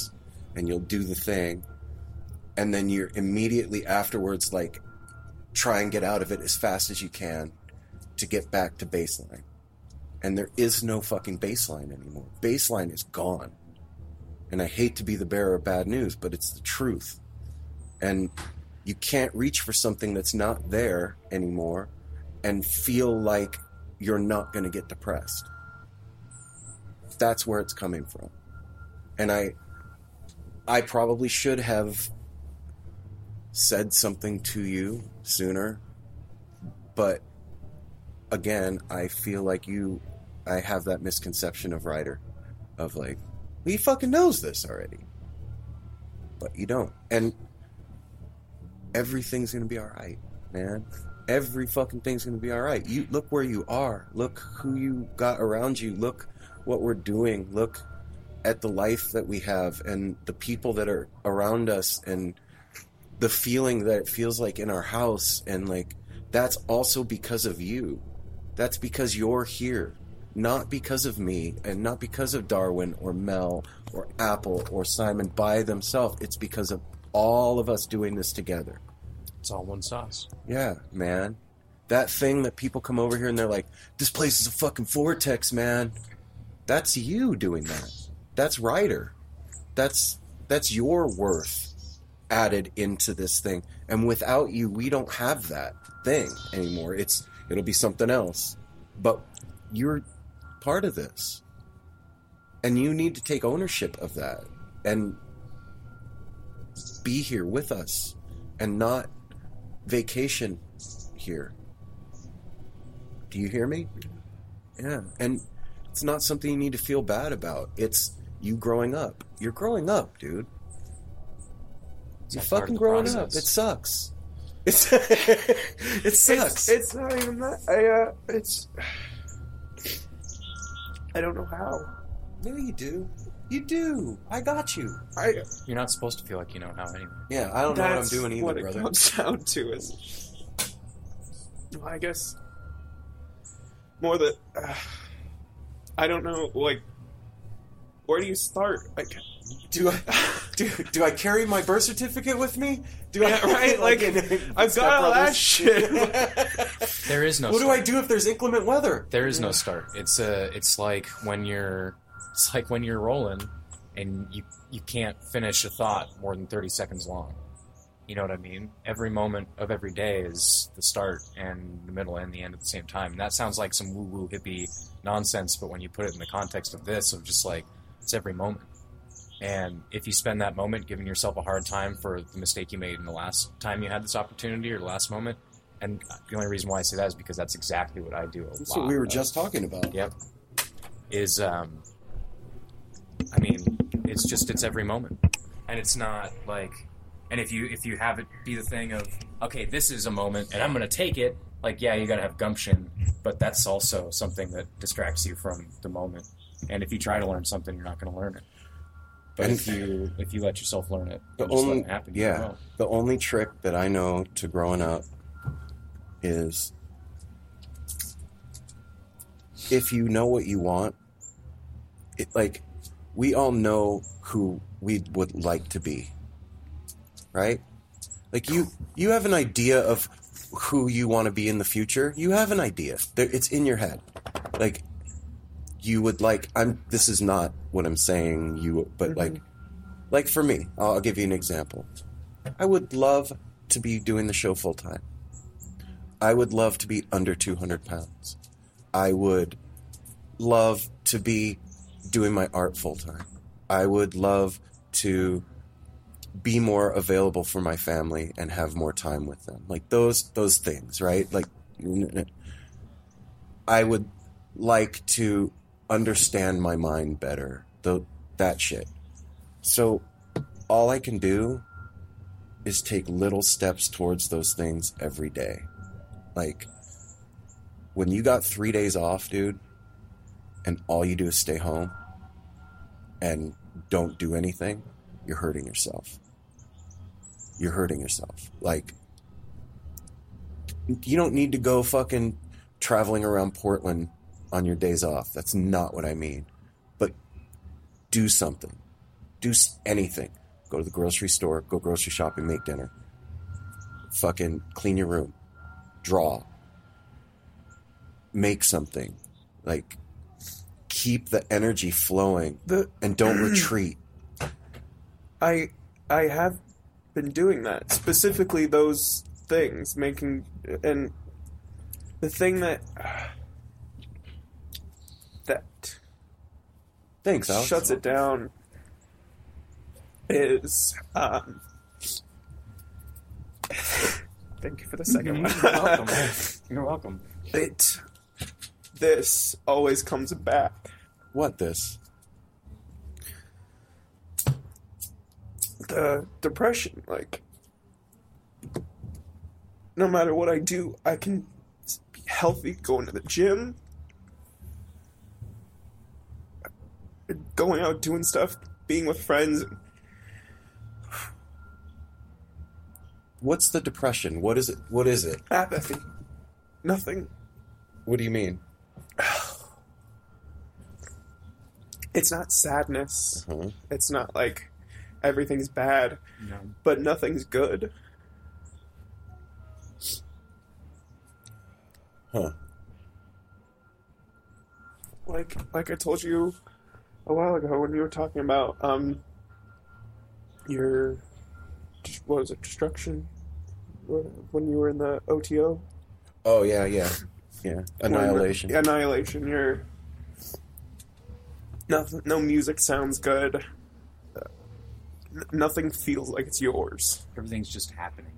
and you'll do the thing, and then you're immediately afterwards like try and get out of it as fast as you can to get back to baseline. And there is no fucking baseline anymore. Baseline is gone. And I hate to be the bearer of bad news, but it's the truth. And you can't reach for something that's not there anymore and feel like you're not going to get depressed. That's where it's coming from. And I I probably should have said something to you sooner, but again, I feel like you I have that misconception of Ryder, of like, well, he fucking knows this already, but you don't. And everything's gonna be all right, man. Every fucking thing's gonna be all right. You look where you are. Look who you got around you. Look what we're doing. Look at the life that we have and the people that are around us and the feeling that it feels like in our house. And like, that's also because of you. That's because you're here. Not because of me and not because of Darwin or Mel or Apple or Simon by themselves. It's because of all of us doing this together. It's all one sauce. Yeah, man. That thing that people come over here and they're like, this place is a fucking vortex, man. That's you doing that. That's Ryder. That's that's your worth added into this thing. And without you, we don't have that thing anymore. It's it'll be something else. But you're part of this. And you need to take ownership of that and be here with us and not vacation here. Do you hear me? Yeah. And it's not something you need to feel bad about. It's you growing up. You're growing up, dude. It's You're all part fucking of the growing process. up. It sucks. It's it sucks. It's, it's not even that. I, uh, it's. I don't know how. No, you do. You do. I got you. I. You're not supposed to feel like you know how anyway. Yeah, I don't know what I'm That's doing either, what it brother. comes down to is. Well, I guess. More that. Uh, I don't know, like. Where do you start? Like, Do I do, do I carry my birth certificate with me? Do yeah, I right? Like, in I've Step got all that Brothers? shit. There is no What do start. I do if there's inclement weather? There is no start. It's uh, it's like when you're, it's like when you're rolling, and you you can't finish a thought more than thirty seconds long. You know what I mean? Every moment of every day is the start and the middle and the end at the same time. And that sounds like some woo woo hippie nonsense, but when you put it in the context of this, of just like it's every moment. And if you spend that moment giving yourself a hard time for the mistake you made in the last time you had this opportunity or the last moment, and the only reason why I say that is because that's exactly what I do a That's lot what we were of. just talking about. Yep. Is, um, I mean, it's just, it's every moment. And it's not like, and if you, if you have it be the thing of, okay, this is a moment and I'm going to take it, like, yeah, you got to have gumption, but that's also something that distracts you from the moment. And if you try to learn something, you're not going to learn it. But And if you, if you let yourself learn it, The and just let only it happen, you yeah, will. the only trick that I know to growing up is if you know what you want, it like we all know who we would like to be, right? Like you, you have an idea of who you want to be in the future. You have an idea. There- It's in your head. Like you would like. I'm. This is not what I'm saying. You, but like, like for me, I'll, I'll give you an example. I would love to be doing the show full time. I would love to be under two hundred pounds. I would love to be doing my art full time. I would love to be more available for my family and have more time with them. Like those those things, right? Like I would like to understand my mind better. The that shit. So all I can do is take little steps towards those things every day. Like when you got three days off, dude, and all you do is stay home and don't do anything, you're hurting yourself. You're hurting yourself. Like, you don't need to go fucking traveling around Portland on your days off. That's not what I mean. But do something. Do s- anything. Go to the grocery store, go grocery shopping, make dinner. Fucking clean your room. Draw. Make something. Like, keep the energy flowing The and don't retreat. I I have been doing that, specifically those things, making and the thing that that Thanks, Alex. shuts it down is um thank you for the second You're one. welcome. You're welcome. It this always comes back. What this? The depression, like no matter what I do, I can be healthy, going to the gym, going out doing stuff, being with friends. What's the depression? What is it? What is it? Apathy. Nothing. What do you mean? It's not sadness. Uh-huh. It's not like everything's bad, No. but nothing's good. Huh. Like like I told you a while ago when you were talking about um your what was it, destruction when you were in the O T O? Oh, yeah, yeah. Yeah. Annihilation. When- annihilation. You're nothing. No music sounds good. Uh, n- nothing feels like it's yours. Everything's just happening.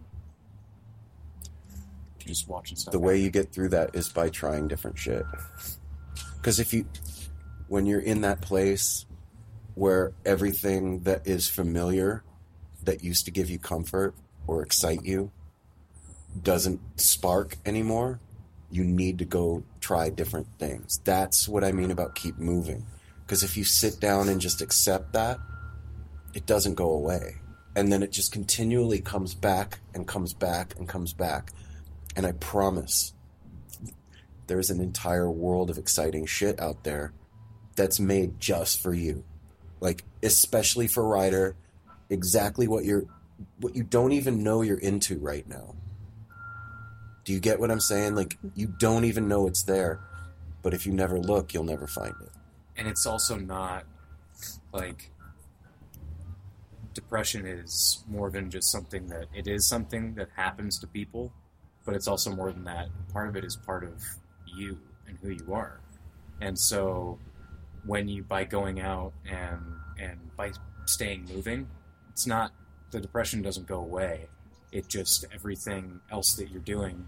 You're just watching stuff. The way you get through that is by trying different shit. Because if you, when you're in that place where everything that is familiar, that used to give you comfort or excite you, doesn't spark anymore, you need to go try different things. That's what I mean about keep moving. Because if you sit down and just accept that, it doesn't go away. And then it just continually comes back and comes back and comes back. And I promise, there's an entire world of exciting shit out there that's made just for you. Like, especially for Ryder, exactly what you're, what you don't even know you're into right now. Do you get what I'm saying? Like, you don't even know it's there. But if you never look, you'll never find it. And it's also not like depression is more than just something that it is something that happens to people, but it's also more than that. Part of it is part of you and who you are. And so when you, by going out and and by staying moving, it's not, the depression doesn't go away. It just, everything else that you're doing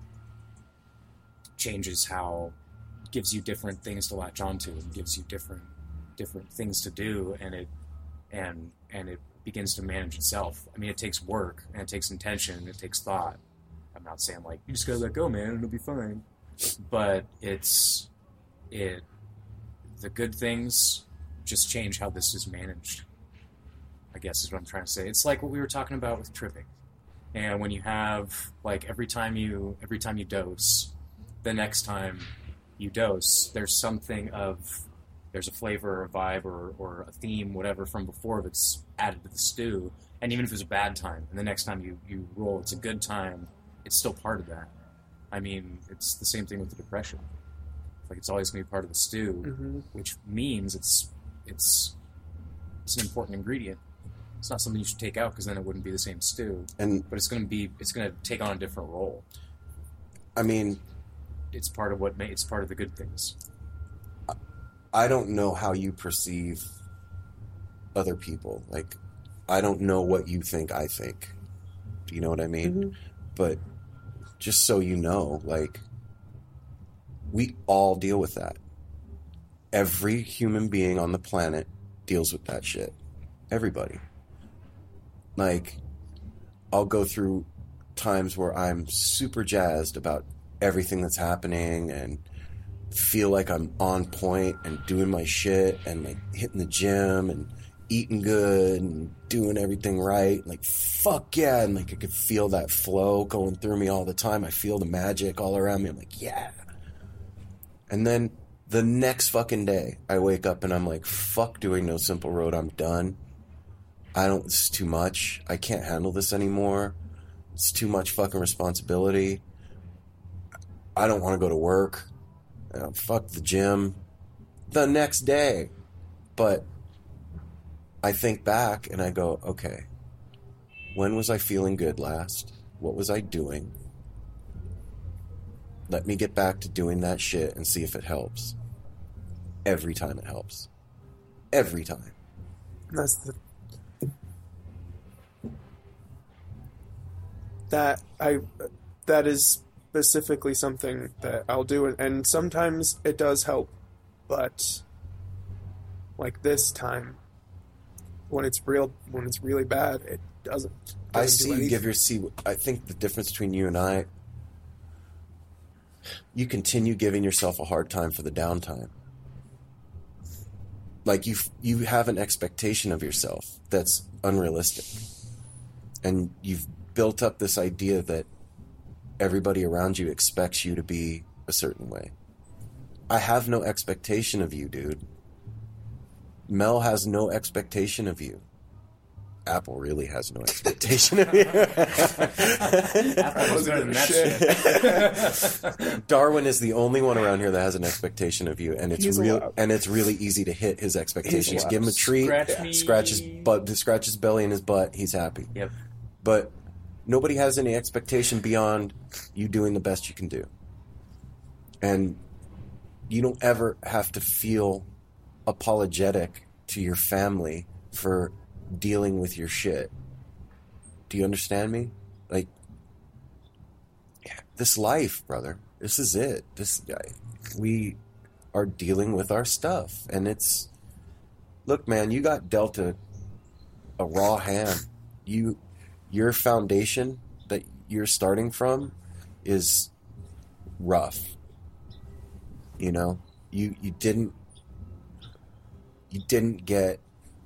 changes how, gives you different things to latch onto and gives you different different things to do, and it and and it begins to manage itself. I mean, it takes work and it takes intention and it takes thought. I'm not saying like you just gotta let go, man, and it'll be fine. But it's it the good things just change how this is managed, I guess is what I'm trying to say. It's like what we were talking about with tripping. And when you have like every time you every time you dose, the next time you dose, there's something of, there's a flavor or a vibe or, or a theme, whatever, from before that's added to the stew. And even if it's a bad time, and the next time you, you roll, it's a good time, it's still part of that. I mean, it's the same thing with the depression. Like, it's always going to be part of the stew, Mm-hmm. which means it's it's it's an important ingredient. It's not something you should take out because then it wouldn't be the same stew. And But it's going to be, it's going to take on a different role. I mean, It's part of what ma- it's part of the good things. I don't know how you perceive other people. Like, I don't know what you think I think. Do you know what I mean? Mm-hmm. But just so you know, like, we all deal with that. Every human being on the planet deals with that shit. Everybody. Like, I'll go through times where I'm super jazzed about everything that's happening and feel like I'm on point and doing my shit and like hitting the gym and eating good and doing everything right. Like, fuck yeah. And like, I could feel that flow going through me all the time. I feel the magic all around me. I'm like, yeah. And then the next fucking day I wake up and I'm like, fuck doing No Simple Road. I'm done. I don't, this is too much. I can't handle this anymore. It's too much fucking responsibility. I don't want to go to work. Uh, fuck the gym. The next day. But I think back and I go, okay, when was I feeling good last? What was I doing? Let me get back to doing that shit and see if it helps. Every time it helps. Every time. That's the that I that is specifically something that I'll do, and sometimes it does help, but like this time, when it's real, when it's really bad, it doesn't. doesn't I do see you anything. give your see. I think the difference between you and I, you continue giving yourself a hard time for the downtime. Like you, you have an expectation of yourself that's unrealistic, and you've built up this idea that everybody around you expects you to be a certain way. I have no expectation of you, dude. Mel has no expectation of you. Apple really has no expectation of you. Apple was good in that shit. Darwin is the only one around here that has an expectation of you, and it's He's real, allowed. and it's really easy to hit his expectations. allowed. Give him a treat, Scratch me. scratch his butt, scratch his belly and his butt. He's happy. Yep. But nobody has any expectation beyond you doing the best you can do, and you don't ever have to feel apologetic to your family for dealing with your shit. Do you understand me? Like, this life, brother, this is it. This we are dealing with our stuff, and it's, look, man, you got dealt a, a raw hand. You, your foundation that you're starting from is rough. You know, you you didn't you didn't get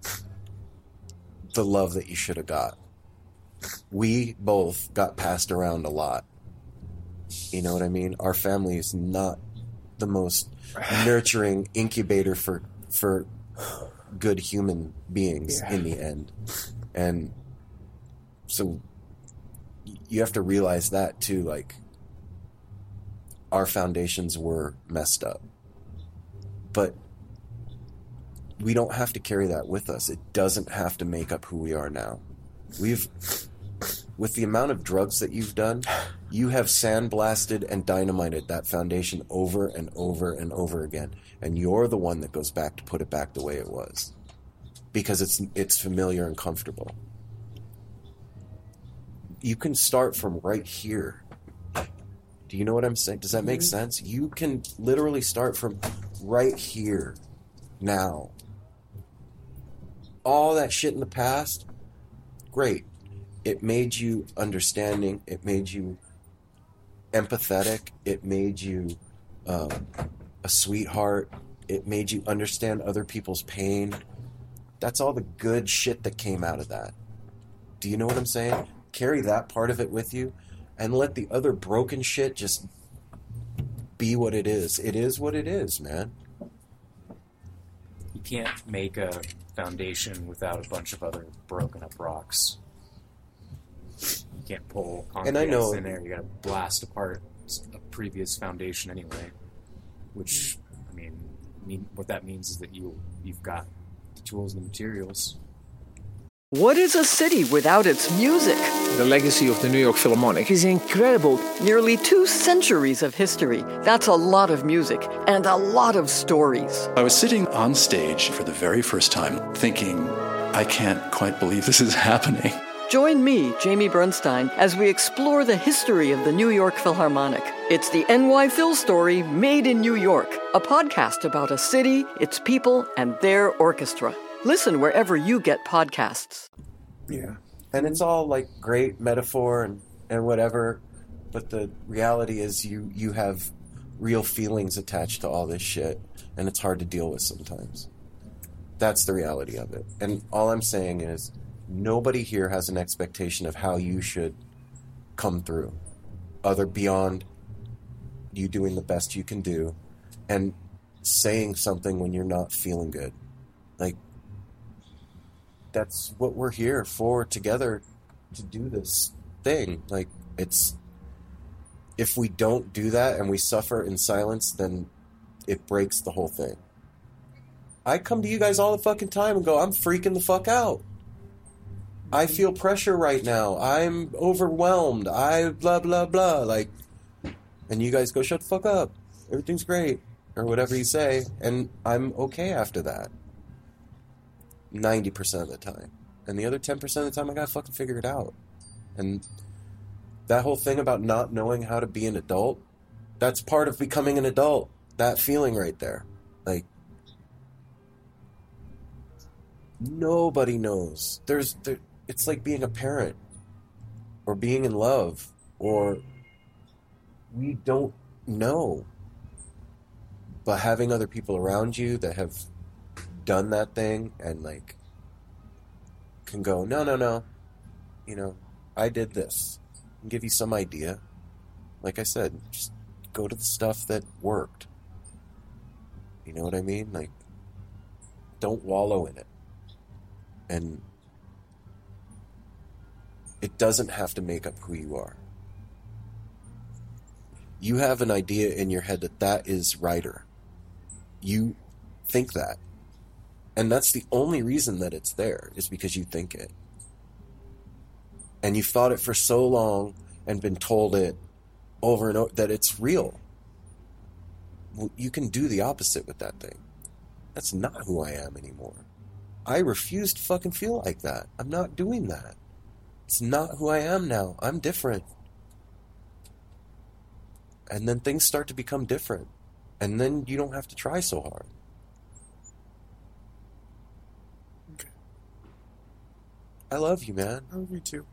the love that you should have got. We both got passed around a lot. You know what I mean? Our family is not the most nurturing incubator for for good human beings Yeah. in the end. And so you have to realize that too, like, our foundations were messed up. But we don't have to carry that with us. It doesn't have to make up who we are now. We've, with the amount of drugs that you've done, you have sandblasted and dynamited that foundation over and over and over again. And you're the one that goes back to put it back the way it was. Because it's it's familiar and comfortable. You can start from right here. Do you know what I'm saying? Does that make sense? You can literally start from right here, now. All that shit in the past, great. It made you understanding. It made you empathetic. It made you um, a sweetheart. It made you understand other people's pain. That's all the good shit that came out of that. Do you know what I'm saying? Carry that part of it with you and let the other broken shit just be what it is. It is what it is, man. You can't make a foundation without a bunch of other broken up rocks. You can't pull concrete And I know- in there. You gotta blast apart a previous foundation anyway. Which, I mean, mean what that means is that you you've got the tools and the materials. What is a city without its music? The legacy of the New York Philharmonic is incredible. Nearly two centuries of history. That's a lot of music and a lot of stories. I was sitting on stage for the very first time thinking, I can't quite believe this is happening. Join me, Jamie Bernstein, as we explore the history of the New York Philharmonic. It's the N Y Phil story made in New York, a podcast about a city, its people, and their orchestra. Listen wherever you get podcasts. Yeah. And it's all like great metaphor and, and whatever, but the reality is you, you have real feelings attached to all this shit, and it's hard to deal with sometimes. That's the reality of it. And all I'm saying is nobody here has an expectation of how you should come through, other beyond you doing the best you can do and saying something when you're not feeling good. Like, that's what we're here for together, to do this thing. Like, it's, if we don't do that and we suffer in silence, then it breaks the whole thing. I come to you guys all the fucking time and go, I'm freaking the fuck out. I feel pressure right now. I'm overwhelmed. I blah, blah, blah. Like, and you guys go, shut the fuck up. Everything's great. Or whatever you say. And I'm okay after that. ninety percent of the time. And the other ten percent of the time, I gotta fucking figure it out. And that whole thing about not knowing how to be an adult, that's part of becoming an adult. That feeling right there. Like, nobody knows. There's, there, it's like being a parent or being in love, or we don't know. But having other people around you that have done that thing and like can go, no, no, no, you know, I did this, and give you some idea. Like I said, just go to the stuff that worked. You know what I mean? Like, don't wallow in it. And it doesn't have to make up who you are. You have an idea in your head that that is Ryder. You think that. And that's the only reason that it's there, is because you think it. And you've thought it for so long and been told it over and over that it's real. Well, you can do the opposite with that thing. That's not who I am anymore. I refuse to fucking feel like that. I'm not doing that. It's not who I am now. I'm different. And then things start to become different. And then you don't have to try so hard. Okay. I love you, man. I love you too.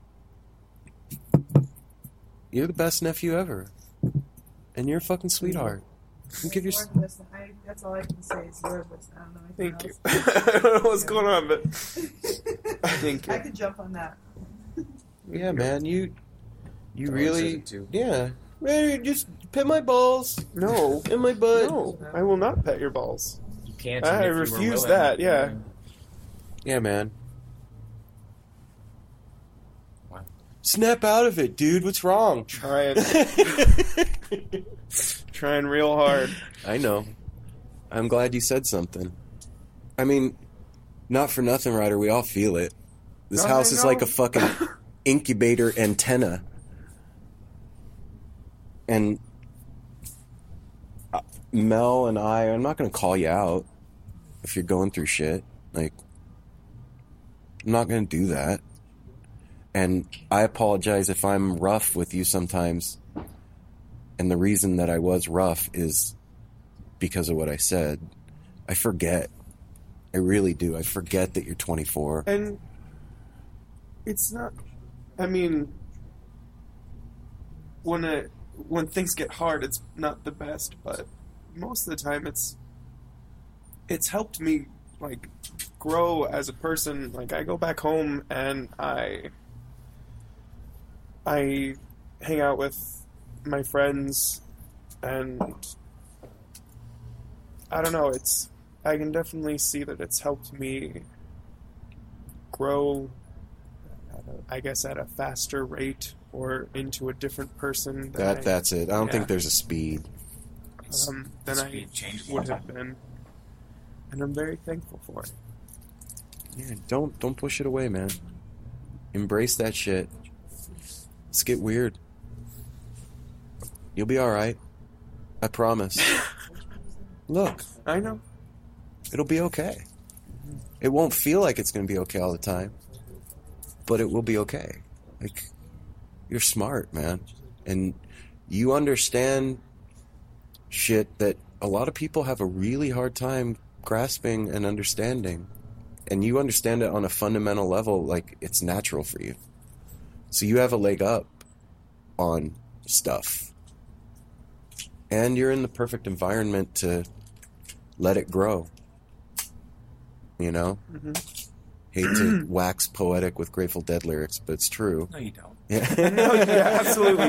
You're the best nephew ever. And you're a fucking sweetheart. You give your... I, that's all I can say is you're a listen. I don't know anything Thank you. else. I don't know what's going on, but thank you. I could jump on that. Yeah, man, you... You Oh, really... says it too. Yeah. Man, just pet my balls. No. In my butt. No, I will not pet your balls. You can't. I if you were refuse willing. that, yeah. Yeah, man. Wow. Snap out of it, dude. What's wrong? Trying. Trying real hard. I know. I'm glad you said something. I mean, not for nothing, Ryder. We all feel it. This No, house I is know. like a fucking incubator antenna. And uh, Mel and I, I'm not going to call you out if you're going through shit. Like, I'm not going to do that. And I apologize if I'm rough with you sometimes. And the reason that I was rough is because of what I said. I forget. I really do. I forget that you're twenty-four. And it's not, I mean, when it, when things get hard, it's not the best, but most of the time it's, it's helped me, like, grow as a person. Like, I go back home and I, I hang out with my friends, and I don't know, it's, I can definitely see that it's helped me grow, at a, I guess, at a faster rate or into a different person. Than That I, that's it. I don't yeah, think there's a speed. um, than I Speed changes would all have been, and I'm very thankful for it. Yeah, don't don't push it away, man. Embrace that shit. Let's get weird. You'll be all right. I promise. Look, I know. it'll be okay. It won't feel like it's going to be okay all the time, but it will be okay. Like, you're smart, man. And you understand shit that a lot of people have a really hard time grasping and understanding. And you understand it on a fundamental level, like it's natural for you. So you have a leg up on stuff. And you're in the perfect environment to let it grow. You know? Mm-hmm. Hate to wax poetic with Grateful Dead lyrics, but it's true. No, you don't. Yeah. No, yeah, absolutely.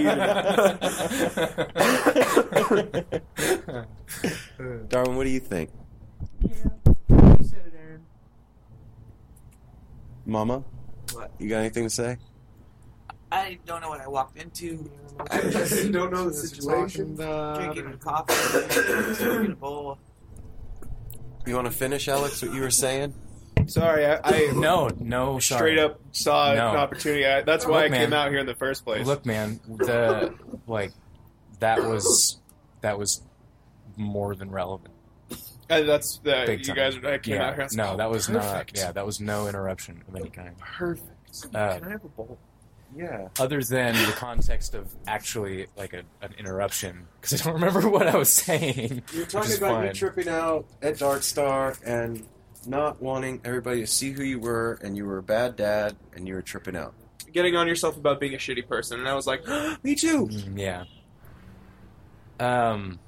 Darwin, what do you think? Yeah, you said it, Aaron. Mama, What? you got anything to say? I don't know what I walked into. I just don't know the Talking situation. about drinking coffee, drinking a bowl. You want to finish, Alex, what you were saying? Sorry, I, I No, no, sorry. straight up saw No. an opportunity. I, that's why Look, I came man. out here in the first place. Look, man, the like that was that was more than relevant. Uh, that's the Big you time. guys. I came yeah. out here. I was no, like, that oh, was perfect. not. Yeah, that was no interruption of any kind. Perfect. Uh, Can I have a bowl? Yeah. Other than the context of actually like a, an interruption, because I don't remember what I was saying. You were which talking is about fine. you tripping out at Dark Star and not wanting everybody to see who you were, and you were a bad dad, and you were tripping out. Getting on yourself about being a shitty person, and I was like, me too. Mm, yeah. Um.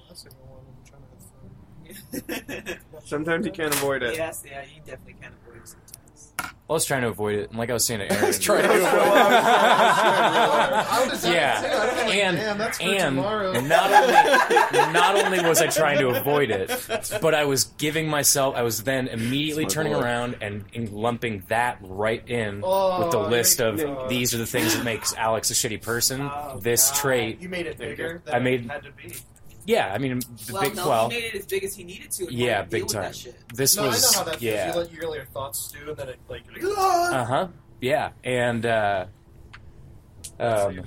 Sometimes you can't avoid it. Yes, yeah, you definitely can't avoid it sometimes. I was trying to avoid it, and like I was saying to Aaron, I was trying to avoid it. I was yeah, too. I don't know, like, and damn, that's for and tomorrow. not only not only was I trying to avoid it, but I was giving myself. I was then immediately Smart turning boy. around and, and lumping that right in Oh, with the you list made- of oh. these are the things that makes Alex a shitty person. Oh, this God. trait, You made it bigger than I made- it had to be. yeah. I mean, the Well, big no, well, he made it as big as he needed to. And yeah, had to deal big with time. That shit. This No, was I know how that feels. yeah. You let, you let your thoughts stew, and then it like. You're like "Ah!" Uh huh. Yeah, and uh, um,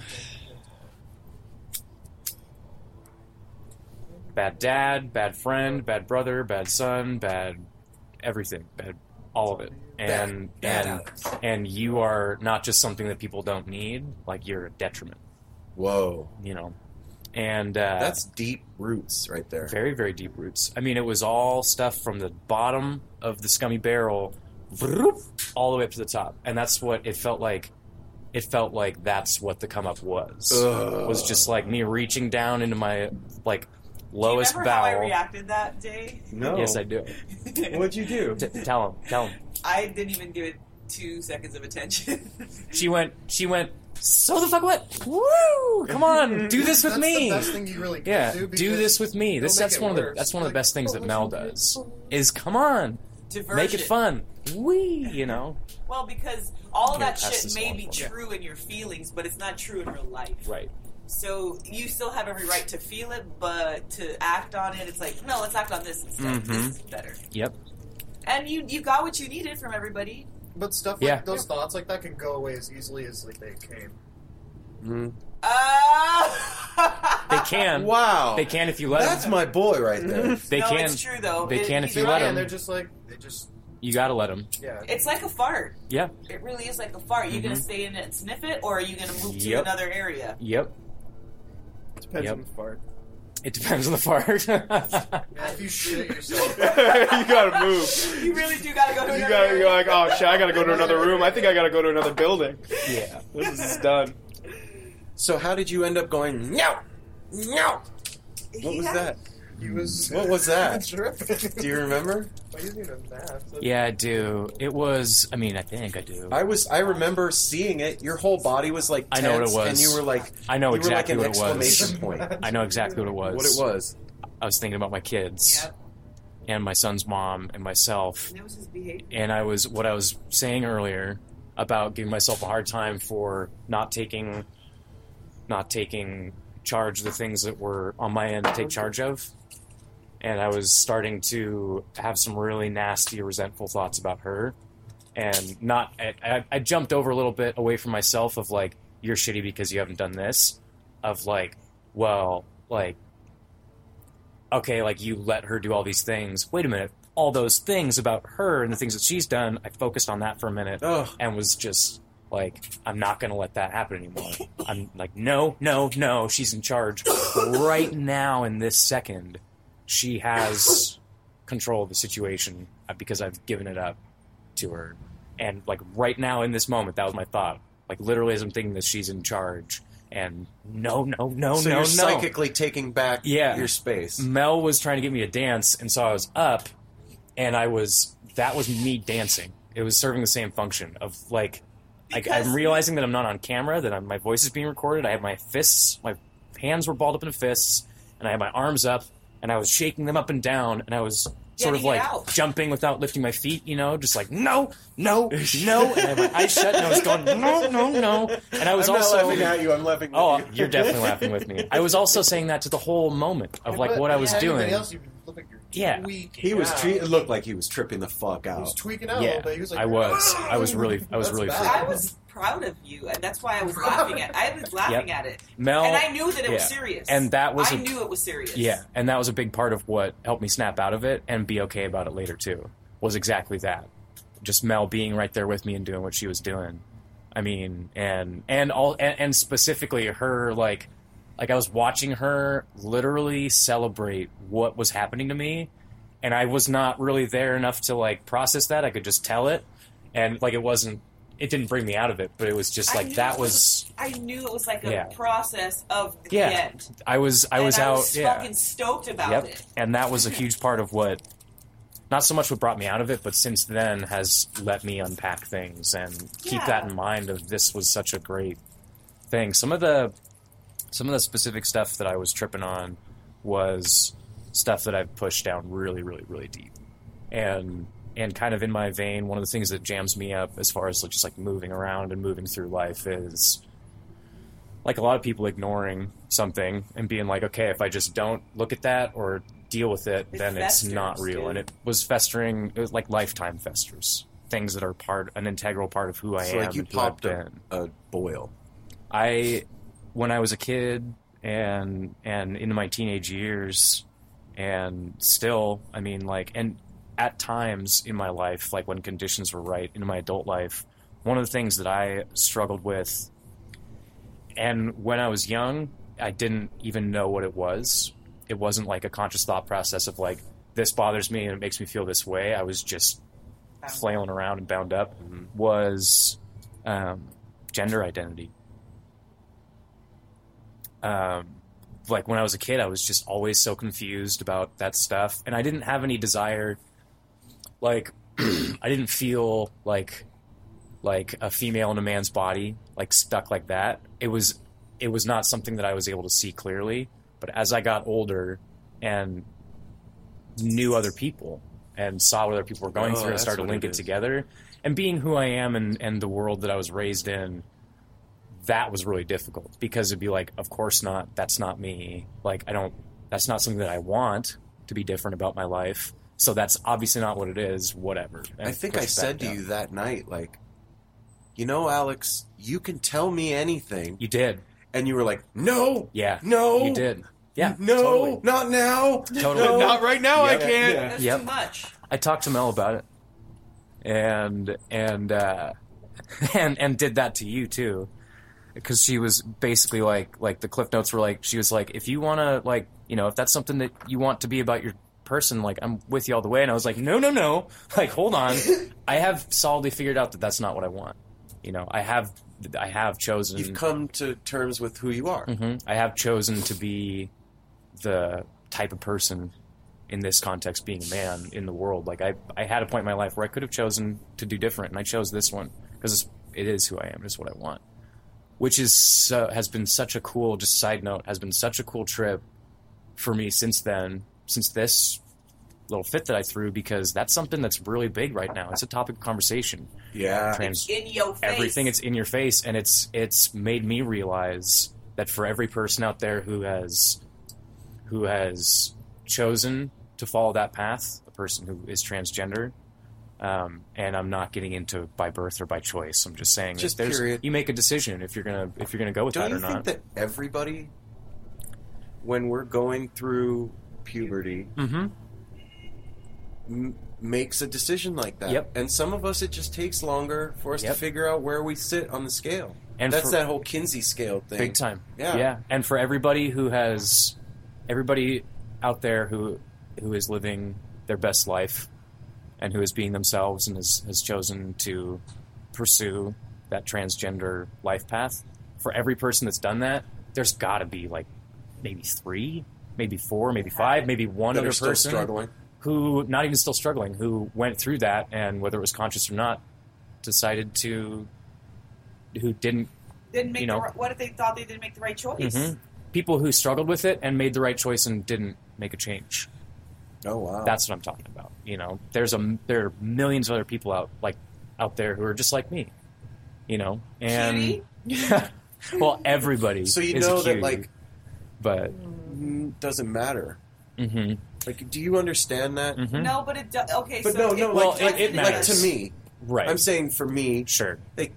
bad dad, bad friend, bad brother, bad son, bad everything, bad all of it, and Bad- bad and Alex. and you are not just something that people don't need, like you're a detriment, Whoa. you know, and uh, That's deep roots right there. very very deep roots. I mean, it was all stuff from the bottom of the scummy barrel vroom, all the way up to the top, and that's what it felt like. It felt like that's what the come up was. Ugh. Was just like me reaching down into my like lowest do you remember how I bowel. reacted that day? No. Yes, I do. What'd you do? T- tell him. Tell him. I didn't even give it two seconds of attention. She went. She went. So the fuck what? Woo! Come on, do this with That's me. the best thing you really can Yeah, do. do because this with me. This it'll make that's it one of the worse. that's one of the Like, best things oh, that Mel does. Is come on, Diversion. make it fun. Wee, you know. Well, because all of Here, that pass shit this may along be for me. true in your feelings, but it's not true in real life. Right. So you still have every right to feel it, but to act on it, it's like, no, let's act on this instead. Mhm. This is better. Yep. And you you got what you needed from everybody. But stuff like Yeah. those thoughts like that can go away as easily as like they came. Mm. Uh, They can. Wow. They can if you let That's them. my boy right there. They no, can. it's true though. They It- can if you you let Yeah, them. they're just like they just You gotta let them. yeah. It's like a fart. Yeah. It really is like a fart. Are you Mhm. gonna stay in it and sniff it, or are you gonna move to Yep. another area? Yep. Depends Yep. on the fart. It depends on the fart. Yeah, if you shit yourself. You gotta move. You really do gotta go to You another gotta area. go like, oh shit, I gotta go to another room. I think I gotta go to another building. yeah. This is done. So how did you end up going, no, no? What was that? He was. What was that? Tripping. Do you remember? Why is he in a mask? Yeah, I do. It was. I mean, I think I do. I was. I remember seeing it. Your whole body was like I tense, know what it was. and you were like, I know you exactly were like what an it was. exclamation point. I know exactly what it was. What it was? I was thinking about my kids Yep. and my son's mom and myself, And it was his behavior. and I was what I was saying earlier about giving myself a hard time for not taking, not taking charge of the things that were on my end to take charge of. And I was starting to have some really nasty, resentful thoughts about her. And not, I, I, I jumped over a little bit away from myself of like, you're shitty because you haven't done this. Of like, well, like, okay, like you let her do all these things. Wait a minute. All those things about her and the things that she's done, I focused on that for a minute Ugh. and was just like, I'm not going to let that happen anymore. I'm like, no, no, no, she's in charge. Right now, in this second, she has control of the situation because I've given it up to her. And like right now, in this moment, that was my thought. Like literally as I'm thinking that she's in charge. And no, no, no, so no, you're no. psychically taking back Yeah. your space. Mel was trying to get me to dance, and so I was up, and I was, that was me dancing. It was serving the same function of like, like Because- I'm realizing that I'm not on camera, that I'm, my voice is being recorded. I have my fists, my hands were balled up into fists, and I had my arms up, and I was shaking them up and down, and I was sort Getting of like it out. jumping without lifting my feet, you know, just like, no, no, no. And my eyes shut and I was going, no, no, no. And I was I'm also. not laughing at you, I'm laughing with Oh, you. you're definitely laughing with me. I was also saying that to the whole moment of like But what I was everybody doing. Else, you look like you're Yeah. tweaking He was out. tre- it looked like he was tripping the fuck out. He was tweaking out a Yeah, little bit. He was like, I was. I was really, I was That's really. bad. I was proud of you, and that's why I was laughing at. I was laughing Yep. at it, Mel, and I knew that it was yeah. serious. And that was I a- knew it was serious. Yeah, and that was a big part of what helped me snap out of it and be okay about it later too. Was exactly that. Just Mel being right there with me and doing what she was doing. I mean, and and all and, and specifically her like like I was watching her literally celebrate what was happening to me, and I was not really there enough to like process that. I could just tell it, and like it wasn't. It didn't bring me out of it, but it was just I like knew that it was. I knew it was like a Yeah. process of the Yeah, end. I was. I And was I out. was yeah. fucking stoked about Yep. it. And that was a huge part of what, not so much what brought me out of it, but since then has let me unpack things and keep Yeah. that in mind of this was such a great thing. Some of the, some of the specific stuff that I was tripping on was stuff that I've pushed down really, really, really deep. And, and kind of in my vein, one of the things that jams me up as far as like, just like moving around and moving through life is like a lot of people ignoring something and being like, okay, if I just don't look at that or deal with it, It then it's festers, not real. dude. And it was festering, it was like lifetime festers. Things that are part, an integral part of who I So am like you and who I've popped a, been. a boil. I, when I was a kid and and into my teenage years, and still, I mean, like, and at times in my life, like when conditions were right, into my adult life, one of the things that I struggled with, and when I was young, I didn't even know what it was. It wasn't like a conscious thought process of like, this bothers me and it makes me feel this way. I was just flailing around and bound up. Was um, gender identity. Um, like when I was a kid, I was just always so confused about that stuff, and I didn't have any desire. Like, I didn't feel like like a female in a man's body, like stuck like that. It was it was not something that I was able to see clearly. But as I got older and knew other people and saw what other people were going Oh, through and that's started to what link it it is. together, and being who I am and, and the world that I was raised in, that was really difficult because it'd be like, of course not, that's not me. Like, I don't, that's not something that I want to be different about my life. So that's obviously not what it is, whatever. And I think push I that said to down. you that night, like, you know, Alex, you can tell me anything. You did. And you were like, no. Yeah. No. You did. Yeah. No. Totally. Not now. Totally. No. Not right now, I Yep. can't. Yeah. That's Yep. too much. I talked to Mel about it, and and uh, and and did that to you too, because she was basically like like the cliff notes were like, she was like, if you want to, like, you know, if that's something that you want to be about your person, like, I'm with you all the way. And I was like, no no no, like, hold on, I have solidly figured out that that's not what I want. You know, I have I have chosen. You've come to terms with who you are. Mhm. I have chosen to be the type of person in this context, being a man in the world. Like, I, I had a point in my life where I could have chosen to do different, and I chose this one because it is who I am. It's what I want, which is so, has been such a cool, just side note, has been such a cool trip for me since then, since this little fit that I threw, because that's something that's really big right now. It's a topic of conversation. Yeah. Trans- In your face. everything, it's in your face, and it's it's made me realize that for every person out there who has who has chosen to follow that path, a person who is transgender, um, and I'm not getting into by birth or by choice. I'm just saying Just that there's, period. you make a decision if you're gonna if you're gonna go with Don't that you or think not. that everybody, when we're going through puberty, Mm-hmm. m- makes a decision like that? Yep. And some of us, it just takes longer for us Yep. to figure out where we sit on the scale. And that's for- that whole Kinsey scale thing. Big time. Yeah. Yeah. And for everybody who has, everybody out there who who is living their best life and who is being themselves and has, has chosen to pursue that transgender life path, for every person that's done that, there's got to be like maybe three, maybe four, maybe five, maybe one That other are still person struggling. who, not even still struggling, who went through that and whether it was conscious or not, decided to, who didn't Didn't make you know. the, right- what if they thought they didn't make the right choice? Mhm. People who struggled with it and made the right choice and didn't make a change. Oh wow, that's what I'm talking about. You know, there's a there are millions of other people out like out there who are just like me. You know, and well, everybody. So you is know a that cutie, like, but mm, doesn't matter. Mm-hmm. Like, do you understand that? Mm-hmm. No, but it does. Okay, But so no, it, no, well, like, it- like, it like matters. to me, Right. I'm saying for me, sure. Like,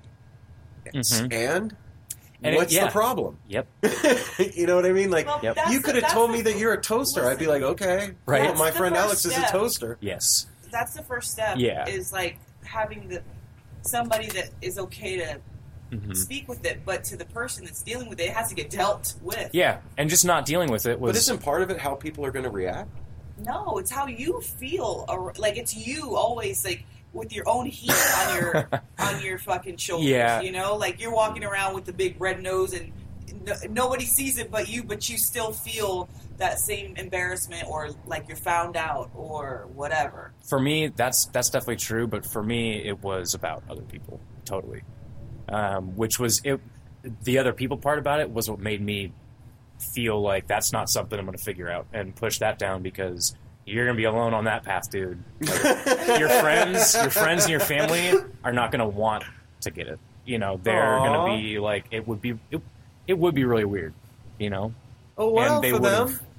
Mhm. and, And it- what's yeah. the problem? Yep. You know what I mean? Like, Well, Yep. that's you the- could have that's told the- me that you're a toaster. I'd be like, okay, Right. well, my That's the friend first Alex is a step. toaster. Yes. That's the first step. Yeah. Is like having the somebody that is okay to Mhm. speak with it, but to the person that's dealing with it, it has to get dealt with. Yeah, and just not dealing with it was. But isn't part of it how people are going to react? No, it's how you feel. ar- Like it's you always like with your own heat on your on your fucking shoulders. Yeah. You know, like you're walking around with the big red nose and no, nobody sees it but you, but you still feel that same embarrassment or like you're found out or whatever. For me, that's that's definitely true. But for me, it was about other people, totally. Um, which was it. The other people part about it was what made me feel like that's not something I'm going to figure out and push that down because you're going to be alone on that path, dude. Like, your friends, your friends and your family are not going to want to get it. You know, they're Aw. going to be like, it would be, it, it would be really weird. You know. Oh well, And they for would've- them.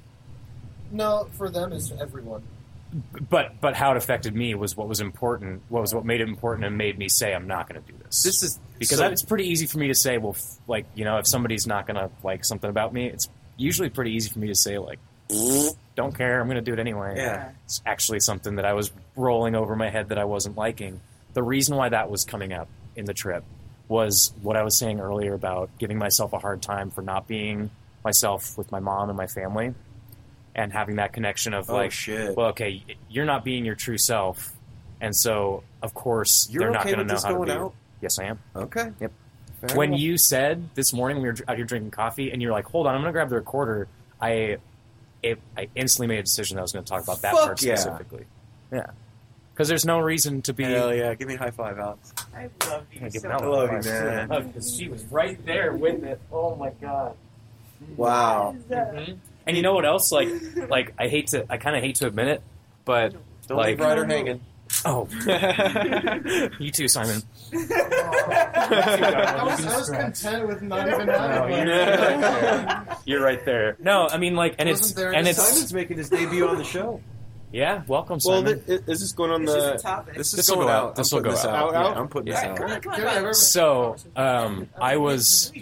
No, for them is everyone. But but how it affected me was what was important. What was what made it important and made me say I'm not going to do this. This is because so- it's pretty easy for me to say. Well, f- like you know, if somebody's not going to like something about me, it's usually pretty easy for me to say like, don't care. I'm going to do it anyway. Yeah. It's actually something that I was rolling over my head that I wasn't liking. The reason why that was coming up in the trip was what I was saying earlier about giving myself a hard time for not being myself with my mom and my family. And having that connection of Oh, like, shit. well, okay, you're not being your true self, and so of course You're they're not okay going to with know this how to going be. out? Yes, I am. Okay. Yep. Fair when enough. you said this morning we were out here drinking coffee, and you're like, "Hold on, I'm going to grab the recorder," I, it, I instantly made a decision that I was going to talk about that Fuck part yeah. specifically. Yeah, because there's no reason to be. Hell yeah! Give me a high five, Alex. I love you. I give so Mel a I love high you, five. man. Because she was right there with it. Oh my god. Wow. Mhm. And you know what else? Like, like I hate to, I kind of hate to admit it, but Don't like, leave Ryder hanging. Oh, you too, Simon. I was, I was content with not even having one. you're, right there. You're right there. No, I mean like, and it's Wasn't there and a it's Simon's making his debut on the show. yeah. Welcome, Well, Simon. th- is this going on This is the? the topic. This is This'll going go out. out. I'm This'll putting go this out. out. Out, out? Yeah, I'm putting Yeah. this Come out. on, come on, Good, come on. everybody- So, um, I was,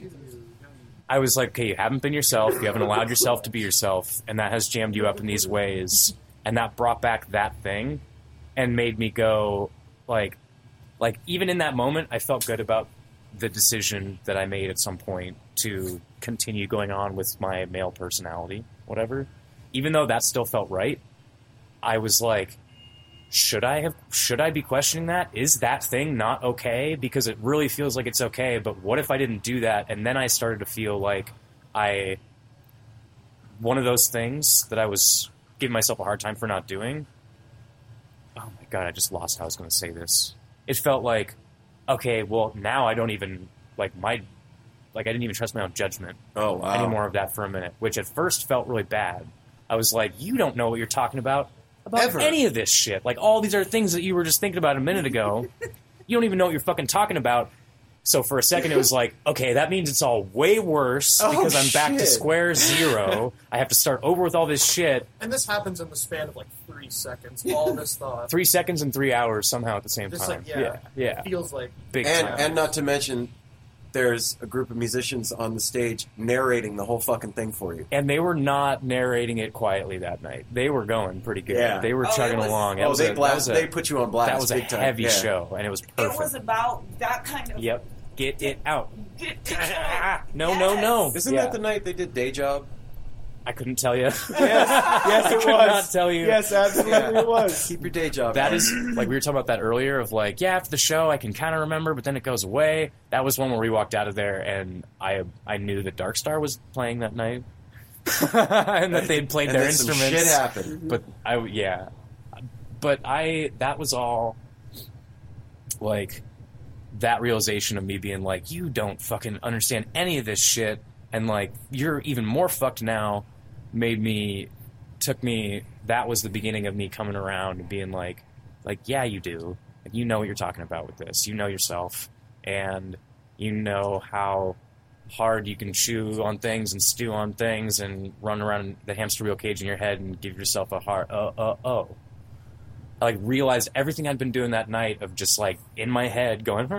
I was like, okay, you haven't been yourself. You haven't allowed yourself to be yourself, and that has jammed you up in these ways, and that brought back that thing, and made me go, like, like even in that moment, I felt good about the decision that I made at some point to continue going on with my male personality, whatever. Even though that still felt right, I was like, should I have? Should I be questioning that? Is that thing not okay? Because it really feels like it's okay. But what if I didn't do that? And then I started to feel like I, one of those things that I was giving myself a hard time for not doing. Oh my god! I just lost how I was going to say this. It felt like, okay, well now I don't even like my, like I didn't even trust my own judgment Oh wow. anymore of that for a minute, which at first felt really bad. I was like, you don't know what you're talking about about Ever. any of this shit. Like all these are things that you were just thinking about a minute ago. You don't even know what you're fucking talking about. So for a second, it was like, okay, that means it's all way worse Oh, because I'm back to shit. square zero. I have to start over with all this shit. And this happens in the span of like three seconds. All this thought. Three seconds and three hours somehow at the same Just time. like, yeah. yeah, yeah. It feels like Big And time. and not to mention, there's a group of musicians on the stage narrating the whole fucking thing for you. And they were not narrating it quietly that night. They were going pretty good. Yeah. They were Oh, it chugging was- along. That Oh, was they a- that blast. was a- They put you on blast. That was a big time. heavy Yeah. show, and it was It perfect. was about that kind of. Yep. Get it out. Get, get, No, no, no. Isn't Yeah. that the night they did Day Job? I couldn't tell you. Yes, yes, I it could was. not tell you. Yes, absolutely, it was. Keep your day job. That man. is, like, we were talking about that earlier of, like, yeah, after the show, I can kind of remember, but then it goes away. That was one where we walked out of there, and I I knew that Dark Star was playing that night. And that they'd played And their then some instruments. shit happened. But, I, yeah. But I, that was all, like, that realization of me being like, you don't fucking understand any of this shit, and, like, you're even more fucked now, made me took me, that was the beginning of me coming around and being like, like, yeah, you do. Like, you know what you're talking about with this. You know yourself, and you know how hard you can chew on things and stew on things and run around the hamster wheel cage in your head and give yourself a hard, oh, oh, oh. I, like, realized everything I'd been doing that night of just, like, in my head going,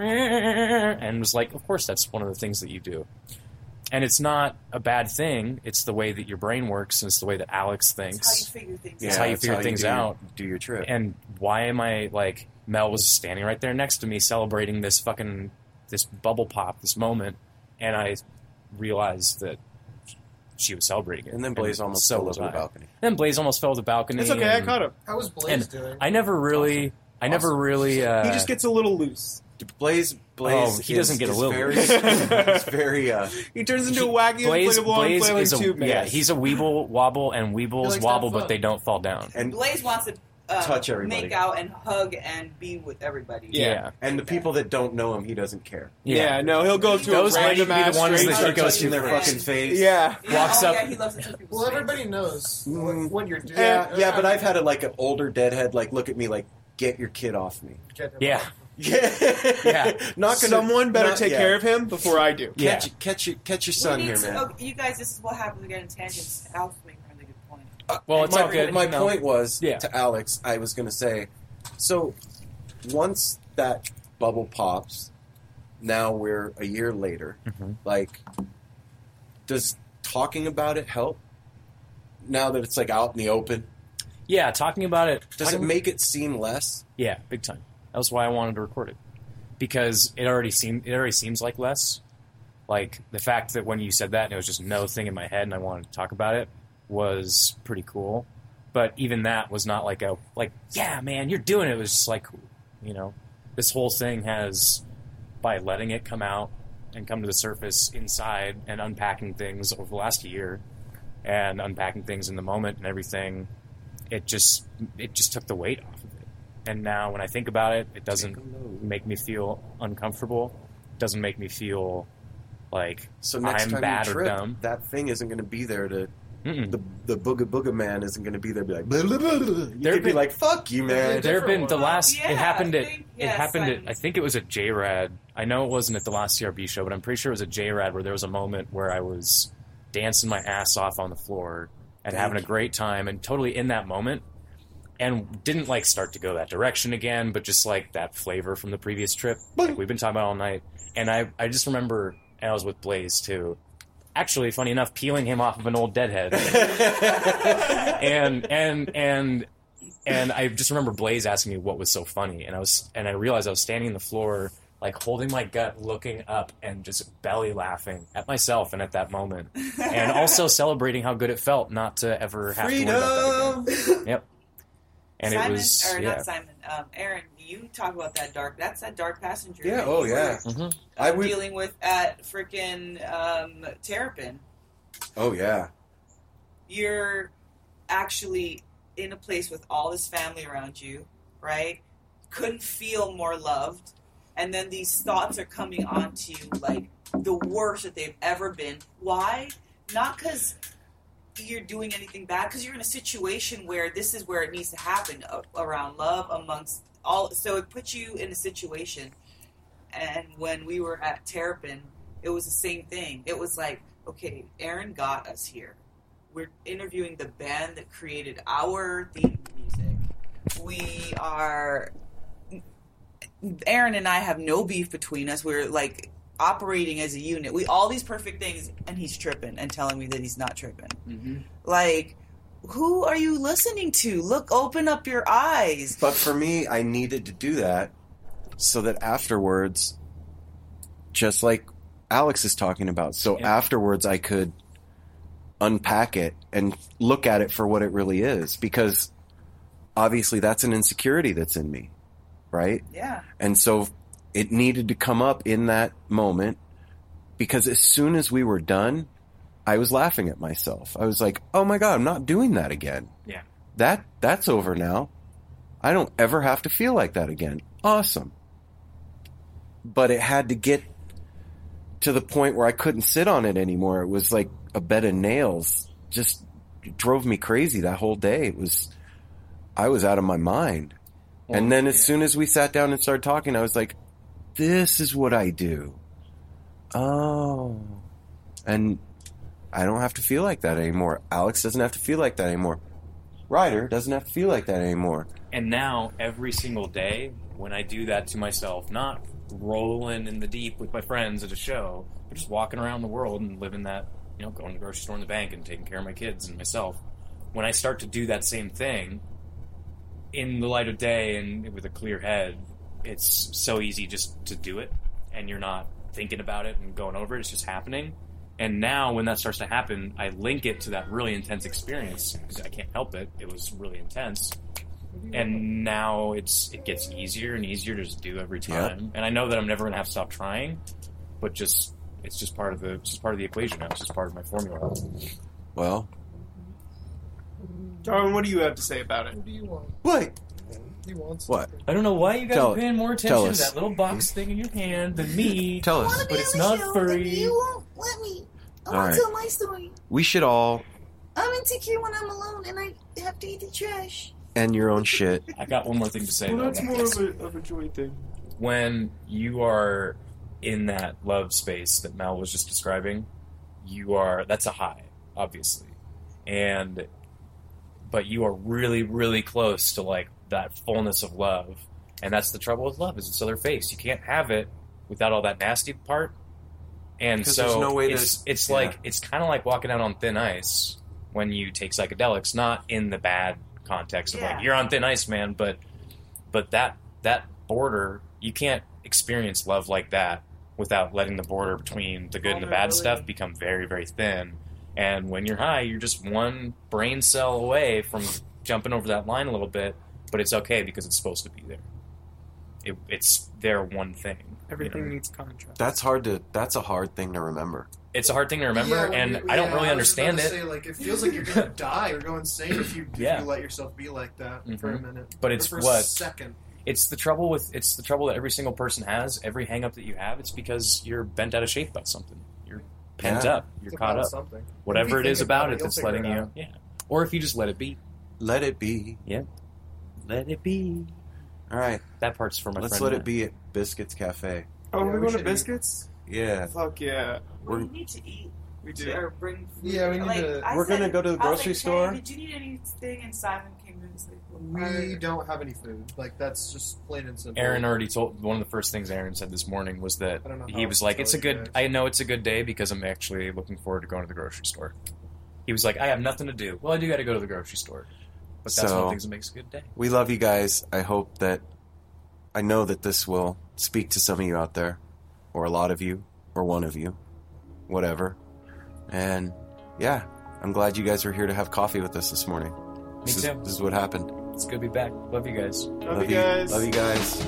and was like, of course that's one of the things that you do. And it's not a bad thing. It's the way that your brain works, and it's the way that Alex thinks. It's how you figure things It's out. how you that's figure how you things do your- out. do your trip. And why am I, like, Mel was standing right there next to me celebrating this fucking, this bubble pop, this moment, and I realized that she was celebrating it. And then Blaze almost so fell was over the I. balcony. Then Blaze almost fell to the balcony. It's okay, I and- caught him. How was Blaze and doing? I never really, I never really, uh, He just gets a little loose. Blaze, Blaze, Oh, he doesn't is- get a is little Very, loose. he's very. Uh, He turns into a wacky, Blaze, inflatable, Blaze unflailing is a, tube man. yeah, he's a weeble wobble, and He weebles likes to wobble, have but fun. they don't fall down. and Blaze wants to uh, Touch everybody. make out and hug and be with everybody. Yeah. and the people that don't know him, he doesn't care. Yeah, no, he'll go to Those a might random be the ass ones stranger. that he goes touching to their first. fucking face. Yeah. Yeah, Walks oh, up- Yeah, he loves to touch people's Well, face. everybody knows Mm. when you're doing Yeah, it. yeah, but I've had a, like an older deadhead like look at me like, get your kid off me. Get him Yeah. off. Yeah, Yeah. Not gonna, Someone better not- take yeah. care of him before I do. Yeah. Catch, catch your, catch your We son need here, to- man. oh, you guys, this is what happens. We get in tangents. Alf made a really good point. Well, it's my, all good. My you know. point was Yeah. to Alex. I was going to say, so once that bubble pops, now we're a year later. Mhm. Like, does talking about it help? Now that it's like out in the open, Yeah, talking about it. does it talking- make it seem less? Yeah, big time. That was why I wanted to record it, because it already seemed it already seems like less. Like the fact that when you said that and it was just no thing in my head and I wanted to talk about it was pretty cool. But even that was not like a like yeah man you're doing it. It was just like, you know, this whole thing has, by letting it come out and come to the surface inside and unpacking things over the last year and unpacking things in the moment and everything, it just it just took the weight off of it. And now when I think about it, it doesn't make me feel uncomfortable. It doesn't make me feel like So next I'm time bad you or trip, dumb. that thing isn't going to be there to. Mm-mm. The the booga booga man isn't going to be there. Be like, blah, blah, blah, blah. You There could be been- like, fuck you, man. There have been the last. Yeah, it happened I at. think- it yes, happened I'm- at. I think it was at J-Rad. I know it wasn't at the last C R B show, but I'm pretty sure it was at J-Rad where there was a moment where I was dancing my ass off on the floor and Thank having a you. great time and totally in that moment, and didn't like start to go that direction again, but just like that flavor from the previous trip, like we've been talking about all night. And I, I just remember, and I was with Blaze too. Actually, funny enough, peeling him off of an old deadhead, and and and and I just remember Blaze asking me what was so funny, and I was and I realized I was standing on the floor, like holding my gut, looking up, and just belly laughing at myself and at that moment, and also celebrating how good it felt not to ever have to worry about that again. Yep. And Simon, it was or yeah. not Simon, um, Aaron, you talk about that dark, that's that dark passenger. Yeah, that oh, you yeah. were, Mhm. I uh, would- dealing with at freaking um, Terrapin. Oh yeah. You're actually in a place with all this family around you, right? Couldn't feel more loved. And then these thoughts are coming onto you like the worst that they've ever been. Why? Not because you're doing anything bad, because you're in a situation where this is where it needs to happen, uh, around love amongst all. So it puts you in a situation. And when we were at Terrapin, it was the same thing. It was like, okay, Aaron got us here. We're interviewing the band that created our theme music. We are... Aaron and I have no beef between us. We're, like, operating as a unit. We all these perfect things, and he's tripping and telling me that he's not tripping. Mm-hmm. Like, who are you listening to? Look, open up your eyes. But for me, I needed to do that so that afterwards, just like Alex is talking about, so Yeah. afterwards I could unpack it and look at it for what it really is. Because obviously that's an insecurity that's in me, right? Yeah. And so it needed to come up in that moment, because as soon as we were done, I was laughing at myself. I was like, oh my God, I'm not doing that again. Yeah. That that's over now. I don't ever have to feel like that again. Awesome. But it had to get to the point where I couldn't sit on it anymore. It was like a bed of nails just it drove me crazy that whole day. It was, I was out of my mind. And then as soon as we sat down and started talking, I was like, this is what I do. Oh. And I don't have to feel like that anymore. Alex doesn't have to feel like that anymore. Ryder doesn't have to feel like that anymore. And now, every single day, when I do that to myself, not rolling in the deep with my friends at a show, but just walking around the world and living that, you know, going to the grocery store in the bank and taking care of my kids and myself. When I start to do that same thing, in the light of day and with a clear head, it's so easy just to do it, and you're not thinking about it and going over it. It's just happening. And now when that starts to happen, I link it to that really intense experience because I can't help it. It was really intense. And now it's it gets easier and easier to just do every time. Yeah. And I know that I'm never going to have to stop trying, but just it's just part of the it's just part of the equation now. It's just part of my formula. Well, Darwin, what do you have to say about it? What do you want? What? He wants What? I don't know why you guys Tell- are paying more tell attention to us. that little box thing in your hand than me. Tell us. But it's not furry. You won't let me. I All want right. to tell my story. We should all I'm insecure when I'm alone and I have to eat the trash. end your own shit. I got one more thing to say. Well, though, that's about more this. of a, of a joy thing. When you are in that love space that Mel was just describing, you are that's a high, obviously, and but you are really, really close to like that fullness of love, and that's the trouble with love is it's other face. You can't have it without all that nasty part, and 'Cause so there's no way to- it's it's yeah. like it's kind of like walking out on thin ice when you take psychedelics, not in the bad context of Yeah. like you're on thin ice, man, but but that that border, you can't experience love like that without letting the border between the good and the bad stuff become very, very thin. And when you're high, you're just one brain cell away from jumping over that line a little bit, but it's okay because it's supposed to be there. It, it's their one thing. Everything you know? needs contrast. That's hard to. That's a hard thing to remember. It's a hard thing to remember, Yeah, well, and yeah, I don't really I was just about understand to it. Say, like, it feels like you're gonna die or go insane if you, if Yeah. you let yourself be like that for a Mhm. minute. But Or it's for a what second. It's the trouble with it's the trouble that every single person has. Every hang up that you have, it's because you're bent out of shape by something. You're pent Yeah. up. You're It's caught about up. something. Whatever If it you is think about about it, it you'll that's figure letting it you, out. yeah. Or if you just let it be. Let it be. Yeah. Let it be. All right. That part's for my Let's friend. let Matt. it be at Biscuits Cafe. Oh, Yeah, we're we going to should biscuits? Yeah. Fuck yeah. We're- We need to eat. We do. Or bring food. Yeah, we need like, to- I We're said- gonna go to the I was grocery like, "Hey, store." did you need anything? And Simon came in and was like, We don't have any food. Like, that's just plain and simple. Aaron already told one of the first things Aaron said this morning was that I don't know he how was to like, tell "It's a you good. guys. I know it's a good day because I'm actually looking forward to going to the grocery store." He was like, "I have nothing to do. Well, I do got to go to the grocery store, but that's one of So- the things that makes a good day." We love you guys. I hope that. I know that this will speak to some of you out there, or a lot of you, or one of you, whatever. And yeah, I'm glad you guys were here to have coffee with us this morning. Me This is, too. this is what happened. It's good to be back. Love you guys. Love, you guys. Love you guys.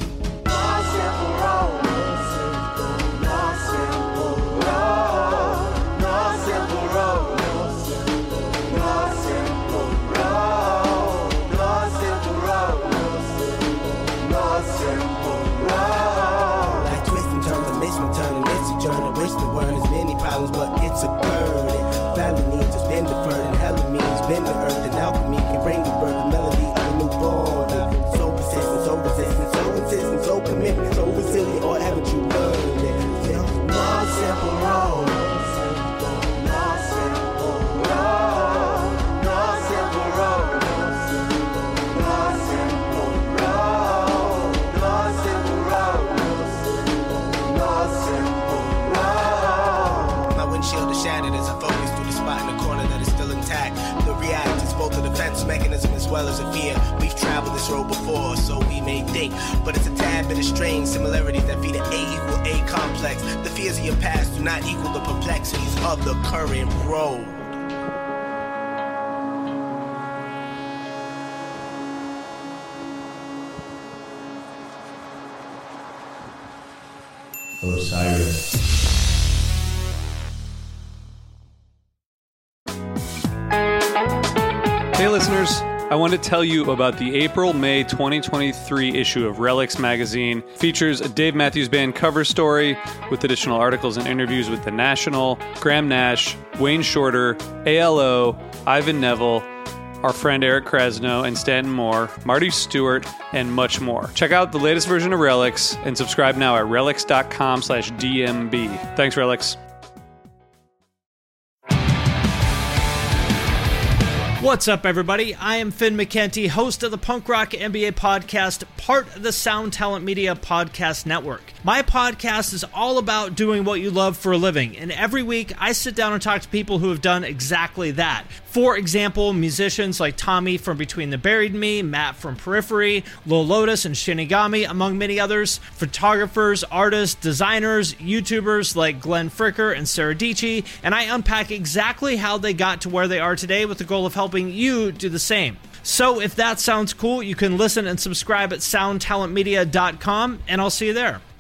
Like twist and turn, the mission turn, and it's a journey. Wish the world has many problems, but it's a burden. Family needs has been deferred, and hell it means been the earth, and alchemy can bring the birth, the melody of a new born. So persistent, so resistant, so insistent, so commitment, so resilient, or haven't you learned it? No simple road. No simple road. No simple road. No simple road. No simple road. No simple road. My windshield is shattered as I focus through the spot in the corner that is still intact. The react is both a defense mechanism as well as a fear. We've traveled this road before, so we may think, but it's a tad bit of strange similarities that feed an A equal A complex. The fears of your past do not equal the perplexities of the current road. Osiris. Hey listeners, I want to tell you about the April-May twenty twenty-three issue of Relics magazine. Features a Dave Matthews Band cover story with additional articles and interviews with The National, Graham Nash, Wayne Shorter, A L O, Ivan Neville, our friend Eric Krasno and Stanton Moore, Marty Stewart, and much more. Check out the latest version of Relics and subscribe now at relics.com slash DMB. Thanks, Relics. What's up, everybody? I am Finn McKenty, host of the Punk Rock N B A podcast, part of the Sound Talent Media Podcast Network. My podcast is all about doing what you love for a living, and every week I sit down and talk to people who have done exactly that. For example, musicians like Tommy from Between the Buried and Me, Matt from Periphery, Lil Lotus and Shinigami, among many others, photographers, artists, designers, YouTubers like Glenn Fricker and Sarah Dici, and I unpack exactly how they got to where they are today with the goal of helping you do the same. So if that sounds cool, you can listen and subscribe at sound talent media dot com, and I'll see you there.